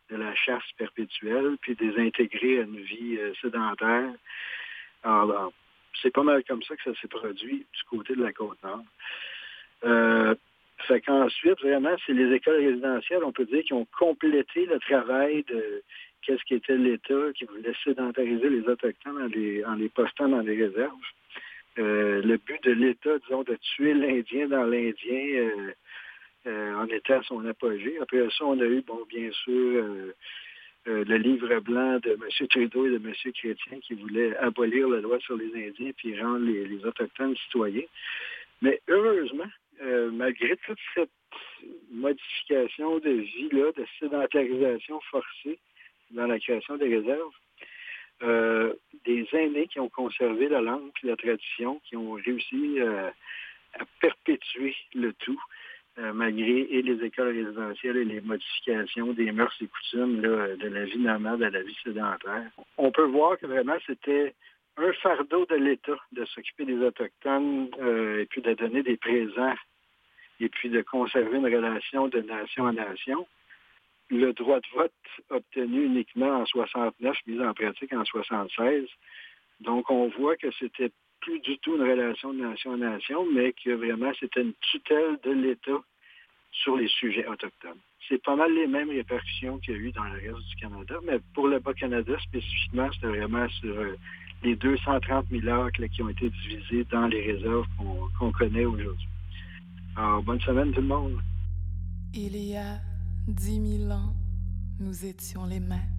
G: de la chasse perpétuelle, puis de les intégrer à une vie euh, sédentaire. Alors, alors, c'est pas mal comme ça que ça s'est produit du côté de la Côte-Nord. Euh, fait qu'ensuite, vraiment, c'est les écoles résidentielles, on peut dire, qui ont complété le travail de qu'est-ce qu'était l'État, qui voulait sédentariser les Autochtones en les, en les postant dans les réserves. Euh, le but de l'État, disons, de tuer l'Indien dans l'Indien euh, euh, en était à son apogée. Après ça, on a eu, bon, bien sûr, euh, euh, le livre blanc de M. Trudeau et de M. Chrétien qui voulaient abolir la loi sur les Indiens puis rendre les, les Autochtones citoyens. Mais heureusement, euh, malgré toute cette modification de vie-là, de sédentarisation forcée dans la création des réserves, euh, des aînés qui ont conservé la langue et la tradition, qui ont réussi euh, à perpétuer le tout, euh, malgré et les écoles résidentielles et les modifications des mœurs et coutumes là, de la vie nomade à la vie sédentaire. On peut voir que vraiment c'était un fardeau de l'État de s'occuper des Autochtones euh, et puis de donner des présents et puis de conserver une relation de nation à nation. Le droit de vote obtenu uniquement en soixante-neuf, mis en pratique en soixante-seize. Donc, on voit que c'était plus du tout une relation de nation à nation, mais que vraiment c'était une tutelle de l'État sur les sujets autochtones. C'est pas mal les mêmes répercussions qu'il y a eu dans le reste du Canada, mais pour le Bas-Canada spécifiquement, c'était vraiment sur euh, les deux cent trente mille acres là, qui ont été divisés dans les réserves qu'on, qu'on connaît aujourd'hui. Alors, bonne semaine tout le monde.
H: Il y a dix mille ans, nous étions les mêmes.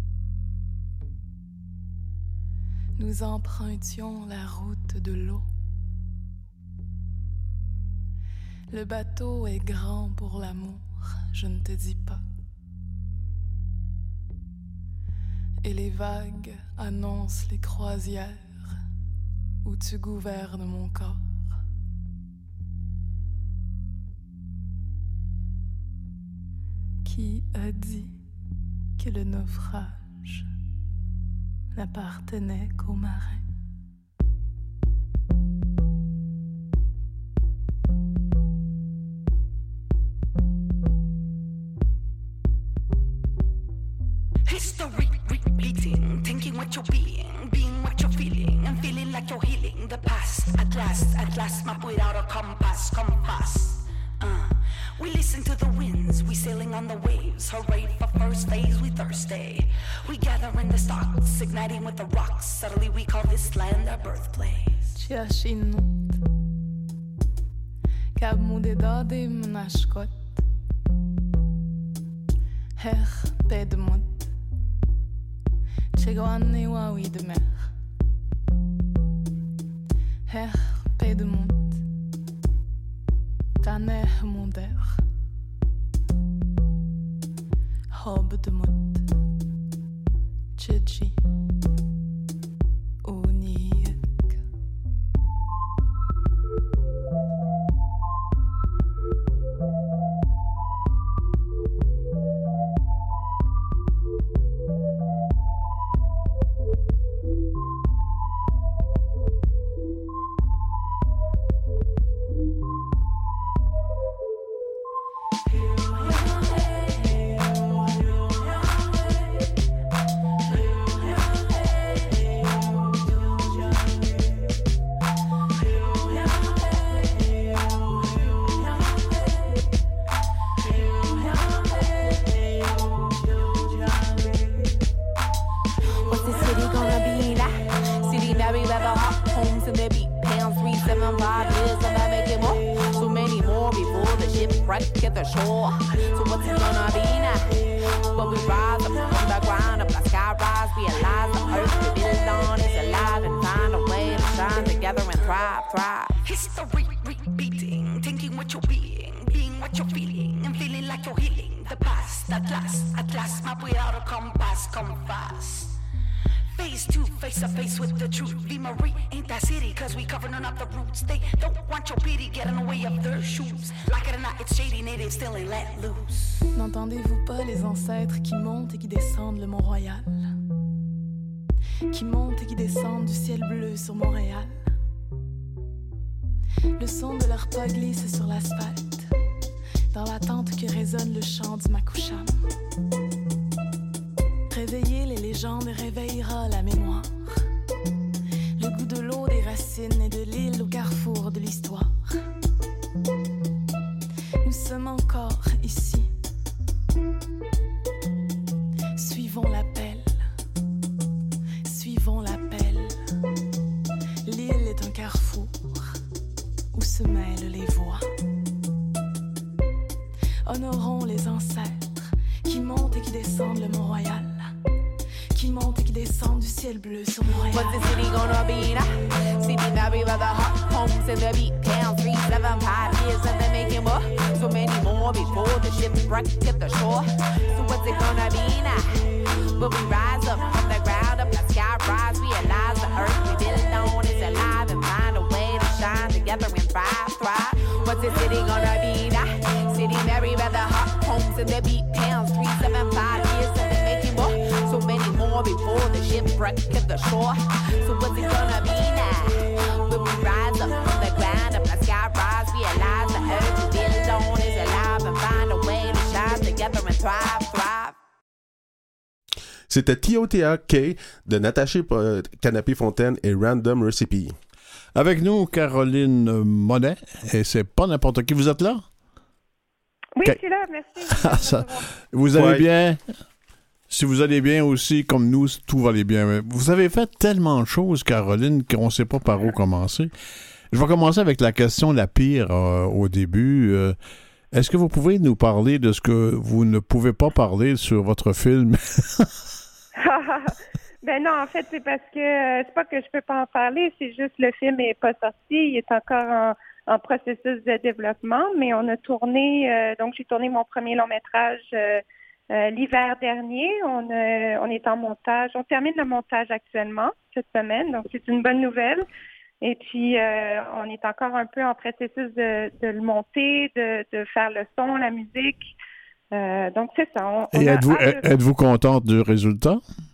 H: Nous empruntions la route de l'eau. Le bateau est grand pour l'amour, je ne te dis pas. Et les vagues annoncent les croisières où tu gouvernes mon corps. Qui a dit que le naufrage n'appartenait qu'aux marins?
I: History repeating, thinking what you're being, being what you're feeling, and feeling like you're healing the past. At last, at last, map without a compass, compass. Uh. We listen to the winds, we sailing on the waves. Hooray for first phase, we thirsty. We gather in the stocks, igniting with the rocks. Suddenly we call this land our birthplace.
H: Ciașinut, cab mude dade mnașcot. Her pedmut, cegoane wawi de mer. Her pedmut, taner munder. Hob de mut, Chichi, Uniek. N'entendez-vous pas les ancêtres qui montent et qui descendent le Mont-Royal? Qui montent et qui descendent du ciel bleu sur Montréal? Le son de leurs pas glisse sur l'asphalte, dans l'attente que résonne le chant du Makoucham. Réveiller les légendes réveillera la mémoire. Le goût de l'eau, des racines et de l'île au carrefour de l'histoire. Nous sommes encore ici. Suivons l'appel. Suivons l'appel. L'île est un carrefour où se mêlent les voix. Honorons les ancêtres qui montent et qui descendent le Mont-Royal. Qui montent et qui descendent du ciel bleu sur Montréal.
J: What's the city gonna be now? City married by the hot homes and the beat town. Three, seven, five years and they're making more. So many more before the shipwreck hit the shore. So what's it gonna be now? Will we rise up from the ground up, the sky rise, realize the earth we build on is alive and find a way to shine together and thrive, thrive. What's the city gonna be now? City married by the hot homes and the beat towns. Three, seven, five years and they're making more. So many more before the shipwreck hit the shore. So what's it gonna be now? Will we rise up from the ground up, the sky rise, realize the earth we build on is alive and find a way to shine together and thrive, thrive.
A: C'était T O T A K de Natacha Canapé-Fontaine et Random Recipe.
B: Avec nous, Caroline Monet, et c'est pas n'importe qui. Vous êtes là?
K: Oui,
B: Ca-
K: je suis là, merci.
B: Ça, vous allez
A: Ouais.
B: bien? Si vous allez bien aussi, comme nous, tout va aller bien. Vous avez fait tellement de choses, Caroline, qu'on ne sait pas par où commencer. Je vais commencer avec la question la pire euh, au début. Euh, est-ce que vous pouvez nous parler de ce que vous ne pouvez pas parler sur votre film?
K: Ben non, en fait, c'est parce que euh, c'est pas que je peux pas en parler, c'est juste le film est pas sorti, il est encore en, en processus de développement, mais on a tourné, euh, donc j'ai tourné mon premier long métrage euh, euh, l'hiver dernier. On, euh, on est en montage, on termine le montage actuellement cette semaine, donc c'est une bonne nouvelle. Et puis euh, on est encore un peu en processus de, de le monter, de, de faire le son, la musique. Euh, donc c'est ça. On, on
B: Et
K: a
B: êtes-vous,
K: hâte de-
B: êtes-vous contente du résultat?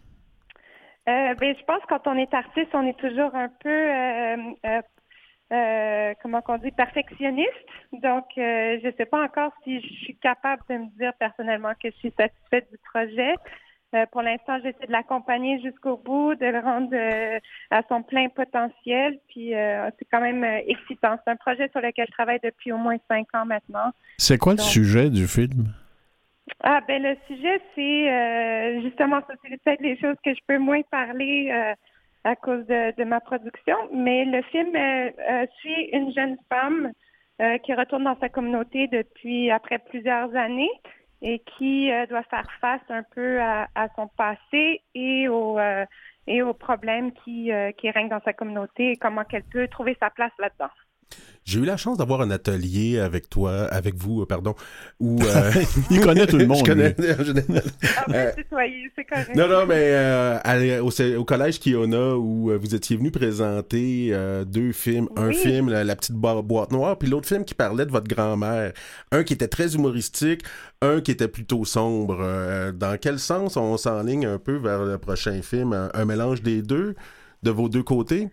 K: Euh, ben, je pense que quand on est artiste, on est toujours un peu, euh, euh, euh, comment on dit, perfectionniste. Donc, euh, je ne sais pas encore si je suis capable de me dire personnellement que je suis satisfaite du projet. Euh, pour l'instant, j'essaie de l'accompagner jusqu'au bout, de le rendre euh, à son plein potentiel. Puis, euh, c'est quand même euh, excitant. C'est un projet sur lequel je travaille depuis au moins cinq ans maintenant.
B: C'est quoi
K: Donc,
B: le sujet du film?
K: Ah, ben le sujet, c'est euh, justement ça, c'est peut-être les choses que je peux moins parler euh, à cause de, de ma production, mais le film euh, euh, suit une jeune femme euh, qui retourne dans sa communauté depuis après plusieurs années et qui euh, doit faire face un peu à, à son passé et aux, euh, et aux problèmes qui, euh, qui règnent dans sa communauté et comment qu'elle peut trouver sa place là-dedans.
A: J'ai eu la chance d'avoir un atelier avec toi, avec vous, euh, pardon, où... Euh...
B: Il connaît tout le monde.
A: Je connais.
K: Ah,
A: Euh,
K: c'est tutoyer, c'est correct.
A: Non, non, mais euh, à- au, au collège Kiona, où euh, vous étiez venu présenter euh, deux films. Un
K: Oui.
A: film, la, la petite bo- boîte noire, puis l'autre film qui parlait de votre grand-mère. Un qui était très humoristique, un qui était plutôt sombre. Euh, dans quel sens on s'enligne un peu vers le prochain film? Un, un mélange des deux, de vos deux côtés?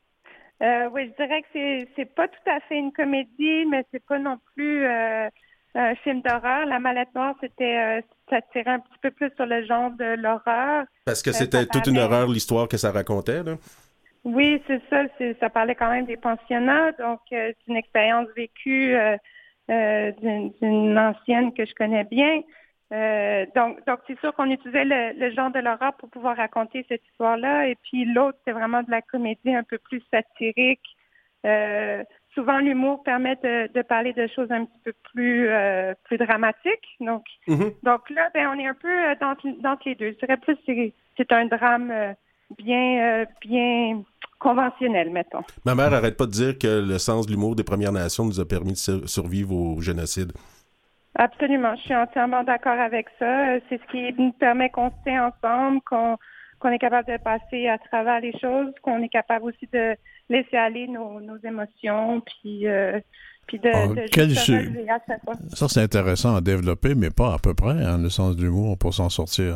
K: Euh, oui, je dirais que c'est c'est pas tout à fait une comédie, mais c'est pas non plus euh, un film d'horreur. La Mallette Noire, c'était euh, ça tirait un petit peu plus sur le genre de l'horreur.
A: Parce que
K: Euh,
A: c'était
K: ça
A: toute une
K: parlait-
A: horreur, l'histoire que ça racontait, là.
K: Oui, c'est ça. C'est, ça parlait quand même des pensionnats, donc euh, c'est une expérience vécue euh, euh, d'une, d'une ancienne que je connais bien. Euh, donc, donc c'est sûr qu'on utilisait le, le genre de l'horreur pour pouvoir raconter cette histoire-là. Et puis l'autre, c'est vraiment de la comédie un peu plus satirique. Euh, souvent, l'humour permet de, de parler de choses un petit peu plus euh, plus dramatiques. Donc,
A: Mhm.
K: donc là, ben, on est un peu euh, dans, dans les deux. Je dirais plus que c'est, c'est un drame euh, bien euh, bien conventionnel, mettons.
A: Ma mère arrête pas de dire que le sens de l'humour des Premières Nations nous a permis de sur- survivre au génocide.
K: Absolument, je suis entièrement d'accord avec ça. Euh, C'est ce qui nous permet qu'on se tient ensemble, qu'on, qu'on est capable de passer à travers les choses, qu'on est capable aussi de laisser aller nos, nos émotions, puis, euh, puis de,
B: Oh,
K: de
B: quel
K: juste se
B: su-
K: relever à chaque fois.
B: Ça, c'est intéressant à développer, mais pas à peu près, hein, le sens de l'humour pour s'en sortir.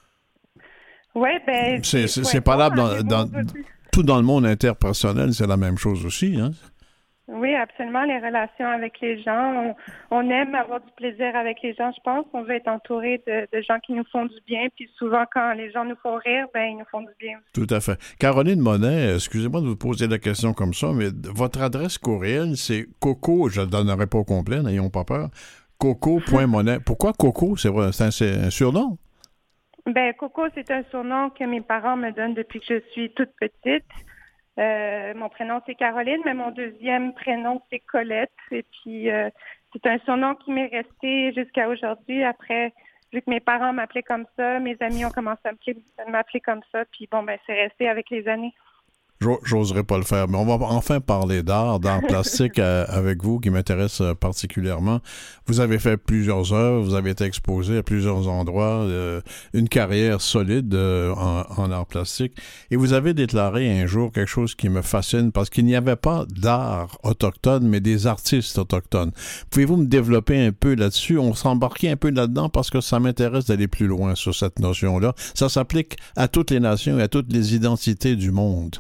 K: Oui, ben
B: C'est, c'est,
K: faut
B: c'est
K: être
B: valable
K: bon
B: dans,
K: en
B: dans-
K: humour aussi.
B: tout dans le monde interpersonnel, c'est la même chose aussi. Hein?
K: Oui, absolument. Les relations avec les gens, on, on aime avoir du plaisir avec les gens, je pense. On veut être entouré de, de gens qui nous font du bien. Puis souvent, quand les gens nous font rire, ben ils nous font du bien aussi.
B: Tout à fait. Caroline Monet, excusez-moi de vous poser la question comme ça, mais votre adresse courriel, c'est Coco, je ne le donnerai pas au complet, n'ayons pas peur, coco point monet. Pourquoi Coco? C'est, vrai, c'est, un, c'est un surnom?
K: Ben Coco, c'est un surnom que mes parents me donnent depuis que je suis toute petite. Euh, mon prénom, c'est Caroline, mais mon deuxième prénom, c'est Colette. Et puis, euh, c'est un surnom qui m'est resté jusqu'à aujourd'hui. Après, vu que mes parents m'appelaient comme ça, mes amis ont commencé à m'appeler, à m'appeler comme ça. Puis, bon, ben, c'est resté avec les années.
B: J'oserais pas le faire, mais on va enfin parler d'art, d'art plastique euh, avec vous, qui m'intéresse euh, particulièrement. Vous avez fait plusieurs œuvres, vous avez été exposé à plusieurs endroits, euh, une carrière solide euh, en, en art plastique, et vous avez déclaré un jour quelque chose qui me fascine, parce qu'il n'y avait pas d'art autochtone, mais des artistes autochtones. Pouvez-vous me développer un peu là-dessus? On s'embarquait un peu là-dedans, parce que ça m'intéresse d'aller plus loin sur cette notion-là. Ça s'applique à toutes les nations et à toutes les identités du monde.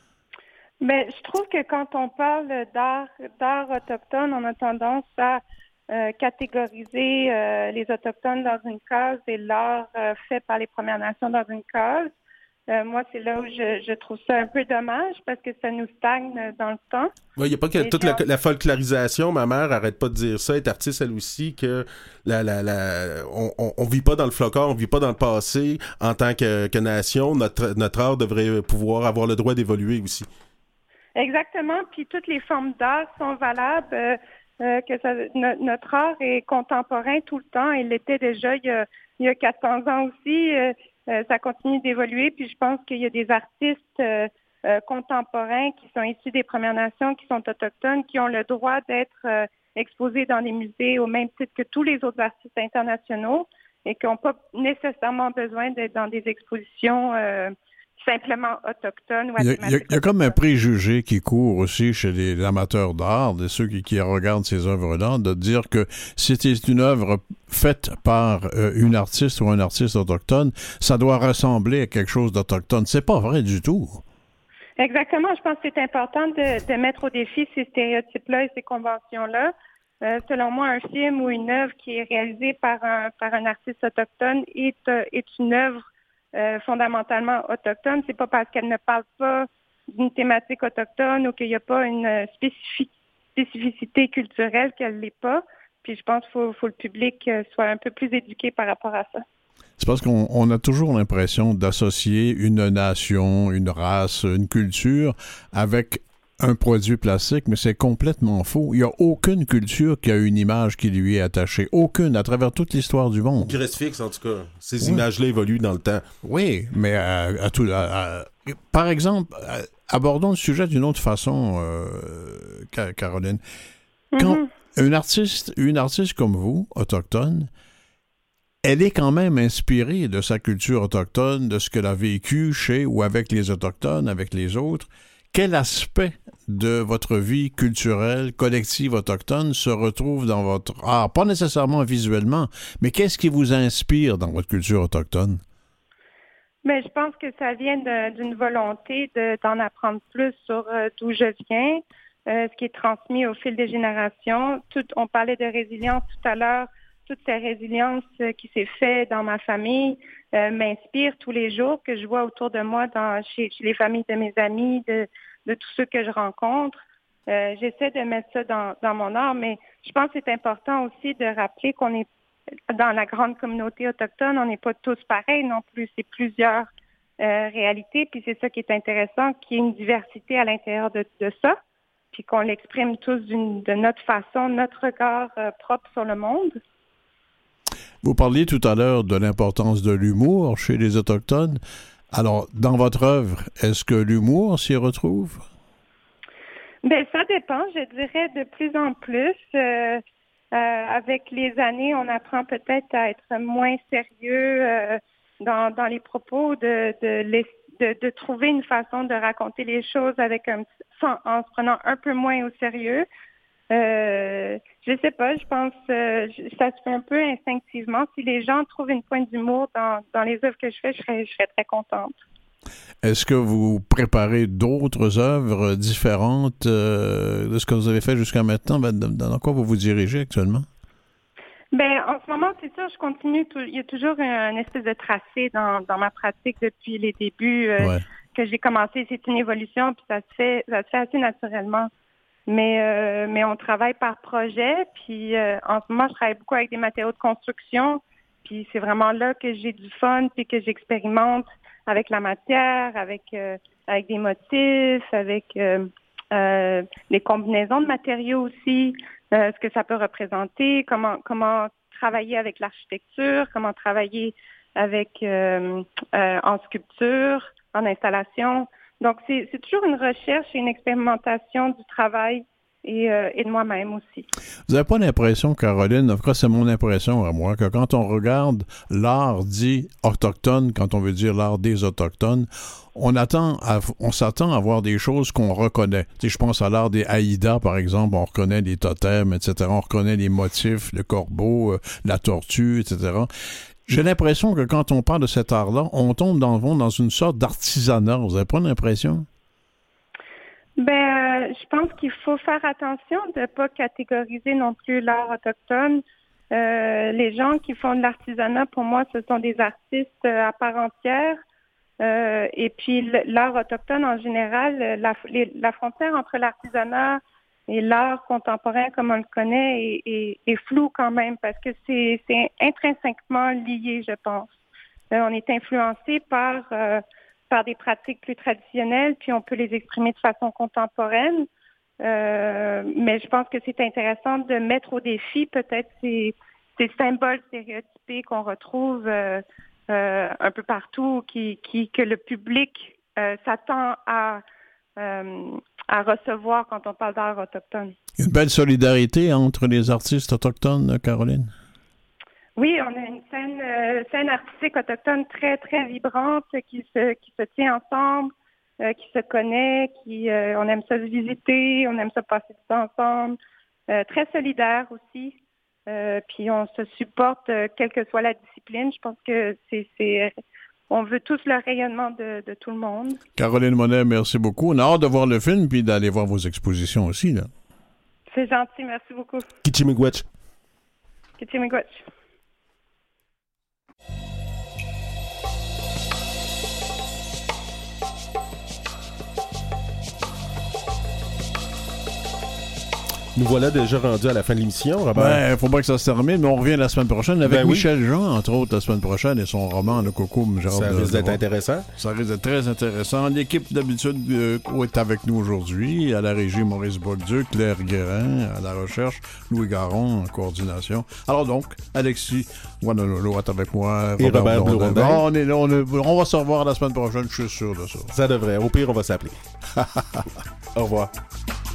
K: Mais je trouve que quand on parle d'art, d'art autochtone, on a tendance à euh, catégoriser euh, les Autochtones dans une case et l'art euh, fait par les Premières Nations dans une case. Euh, moi, c'est là où je, je trouve ça un peu dommage parce que ça nous stagne dans le temps.
A: Oui, il n'y a pas que
K: et
A: toute la, la folklorisation. Ma mère arrête pas de dire ça. Elle est artiste, elle aussi, que la, la, la, on, on, on vit pas dans le flocon, on vit pas dans le passé. En tant que, que nation, notre, notre art devrait pouvoir avoir le droit d'évoluer aussi.
K: Exactement, puis toutes les formes d'art sont valables, euh, euh, que ça, no, notre art est contemporain tout le temps, il l'était déjà il y a, il y a quatre cents ans aussi, euh, euh, ça continue d'évoluer, puis je pense qu'il y a des artistes euh, euh, contemporains qui sont issus des Premières Nations, qui sont autochtones, qui ont le droit d'être euh, exposés dans des musées au même titre que tous les autres artistes internationaux et qui n'ont pas nécessairement besoin d'être dans des expositions euh, simplement autochtones. Ou
B: il, y a, il, y a, il y a comme un préjugé qui court aussi chez les, les amateurs d'art, de ceux qui, qui regardent ces œuvres-là, de dire que si c'est une œuvre faite par euh, une artiste ou un artiste autochtone, ça doit ressembler à quelque chose d'autochtone. C'est pas vrai du tout.
K: Exactement. Je pense que c'est important de, de mettre au défi ces stéréotypes-là et ces conventions-là. Euh, selon moi, un film ou une œuvre qui est réalisée par un, par un artiste autochtone est, euh, est une œuvre Euh, fondamentalement autochtone. C'est pas parce qu'elle ne parle pas d'une thématique autochtone ou qu'il n'y a pas une spécific- spécificité culturelle qu'elle l'est pas. Puis je pense qu'il faut, faut le public soit un peu plus éduqué par rapport à ça.
B: C'est parce qu'on on a toujours l'impression d'associer une nation, une race, une culture avec un produit plastique, mais c'est complètement faux. Il n'y a aucune culture qui a une image qui lui est attachée. Aucune, à travers toute l'histoire du monde.
A: Qui reste fixe, en tout cas. Ces
B: oui.
A: images-là évoluent dans le temps.
B: Oui, mais à, à tout... À, à, par exemple, à, abordons le sujet d'une autre façon, euh, Caroline. Quand mm-hmm. une artiste, une artiste comme vous, autochtone, elle est quand même inspirée de sa culture autochtone, de ce qu'elle a vécu chez ou avec les Autochtones, avec les autres. Quel aspect de votre vie culturelle, collective autochtone se retrouve dans votre art? Pas nécessairement visuellement, mais qu'est-ce qui vous inspire dans votre culture autochtone?
K: Mais je pense que ça vient de, d'une volonté de, d'en apprendre plus sur euh, d'où je viens, euh, ce qui est transmis au fil des générations. Tout, on parlait de résilience tout à l'heure. Toute cette résilience euh, qui s'est faite dans ma famille euh, m'inspire tous les jours, que je vois autour de moi dans chez, chez les familles de mes amis, de, de tous ceux que je rencontre. Euh, j'essaie de mettre ça dans, dans mon art, mais je pense que c'est important aussi de rappeler qu'on est dans la grande communauté autochtone, on n'est pas tous pareils non plus. C'est plusieurs euh, réalités, puis c'est ça qui est intéressant, qu'il y ait une diversité à l'intérieur de, de ça, puis qu'on l'exprime tous d'une, de notre façon, notre regard euh, propre sur le monde.
B: Vous parliez tout à l'heure de l'importance de l'humour chez les Autochtones. Alors, dans votre œuvre, est-ce que l'humour s'y retrouve?
K: Bien, ça dépend. Je dirais de plus en plus. Euh, euh, avec les années, on apprend peut-être à être moins sérieux euh, dans, dans les propos, de, de, de, de trouver une façon de raconter les choses avec un, sans, en se prenant un peu moins au sérieux. Euh, je sais pas, je pense euh, ça se fait un peu instinctivement. Si les gens trouvent une pointe d'humour dans, dans les œuvres que je fais, je serais, je serais très contente.
B: Est-ce que vous préparez d'autres œuvres différentes euh, de ce que vous avez fait jusqu'à maintenant? Dans, dans quoi vous vous dirigez actuellement?
K: Ben, en ce moment, c'est sûr, je continue. Tout, il y a toujours un, une espèce de tracé dans, dans ma pratique depuis les débuts euh, ouais. que j'ai commencé. C'est une évolution, puis ça se fait, ça se fait assez naturellement. Mais, euh, mais on travaille par projet. Puis euh, en ce moment, je travaille beaucoup avec des matériaux de construction. Puis c'est vraiment là que j'ai du fun, puis que j'expérimente avec la matière, avec euh, avec des motifs, avec euh, euh, les combinaisons de matériaux aussi, euh, ce que ça peut représenter, comment comment travailler avec l'architecture, comment travailler avec euh, euh, en sculpture, en installation. Donc c'est c'est toujours une recherche et une expérimentation du travail. Et, euh, et de moi-même aussi.
B: Vous n'avez pas l'impression, Caroline, en tout cas c'est mon impression à moi, que quand on regarde l'art dit autochtone, quand on veut dire l'art des Autochtones, on attend à, on s'attend à voir des choses qu'on reconnaît. Tu sais, je pense à l'art des Haïda, par exemple, on reconnaît les totems, et cetera. On reconnaît les motifs, le corbeau, euh, la tortue, et cetera. J'ai l'impression que quand on parle de cet art-là, on tombe dans le fond dans une sorte d'artisanat. Vous n'avez pas l'impression?
K: Ben, euh, je pense qu'il faut faire attention de ne pas catégoriser non plus l'art autochtone. Euh, les gens qui font de l'artisanat, pour moi, ce sont des artistes euh, à part entière. Euh, et puis, l'art autochtone, en général, la, les, la frontière entre l'artisanat et l'art contemporain, comme on le connaît, est, est, est floue quand même, parce que c'est, c'est intrinsèquement lié, je pense. Euh, on est influencé par... Euh, par des pratiques plus traditionnelles, puis on peut les exprimer de façon contemporaine. Euh, mais je pense que c'est intéressant de mettre au défi peut-être ces, ces symboles stéréotypés qu'on retrouve euh, euh, un peu partout, qui, qui que le public euh, s'attend à, euh, à recevoir quand on parle d'art autochtone.
B: Une belle solidarité entre les artistes autochtones, Caroline?
K: Oui, on a une scène, euh, scène artistique autochtone très, très vibrante qui se, qui se tient ensemble, euh, qui se connaît, qui, euh, on aime ça se visiter, on aime ça passer du temps ensemble, euh, très solidaire aussi. Euh, puis on se supporte, euh, quelle que soit la discipline. Je pense que c'est, c'est, on veut tous le rayonnement de, de tout le monde.
B: Caroline Monet, merci beaucoup. On a hâte de voir le film puis d'aller voir vos expositions aussi, là.
K: C'est gentil, merci beaucoup.
A: Kichimigwech.
K: Kichimigwech.
A: Nous voilà déjà rendus à la fin de l'émission, Robert.
B: Ben, il faut pas que ça se termine, mais on revient la semaine prochaine avec
A: ben oui.
B: Michel Jean, entre autres, la semaine prochaine, et son roman, Le Cocum.
A: Ça risque d'être intéressant.
B: Ça risque d'être très intéressant. L'équipe, d'habitude, euh, est avec nous aujourd'hui. À la régie, Maurice Bolduc, Claire Guérin, à la recherche, Louis Garon, en coordination. Alors donc, Alexis Wanololo est avec moi.
A: Et Robert Blondin.
B: On est là, on, est, on va se revoir la semaine prochaine, je suis sûr de ça.
A: Ça devrait. Au pire, on va s'appeler. Au revoir.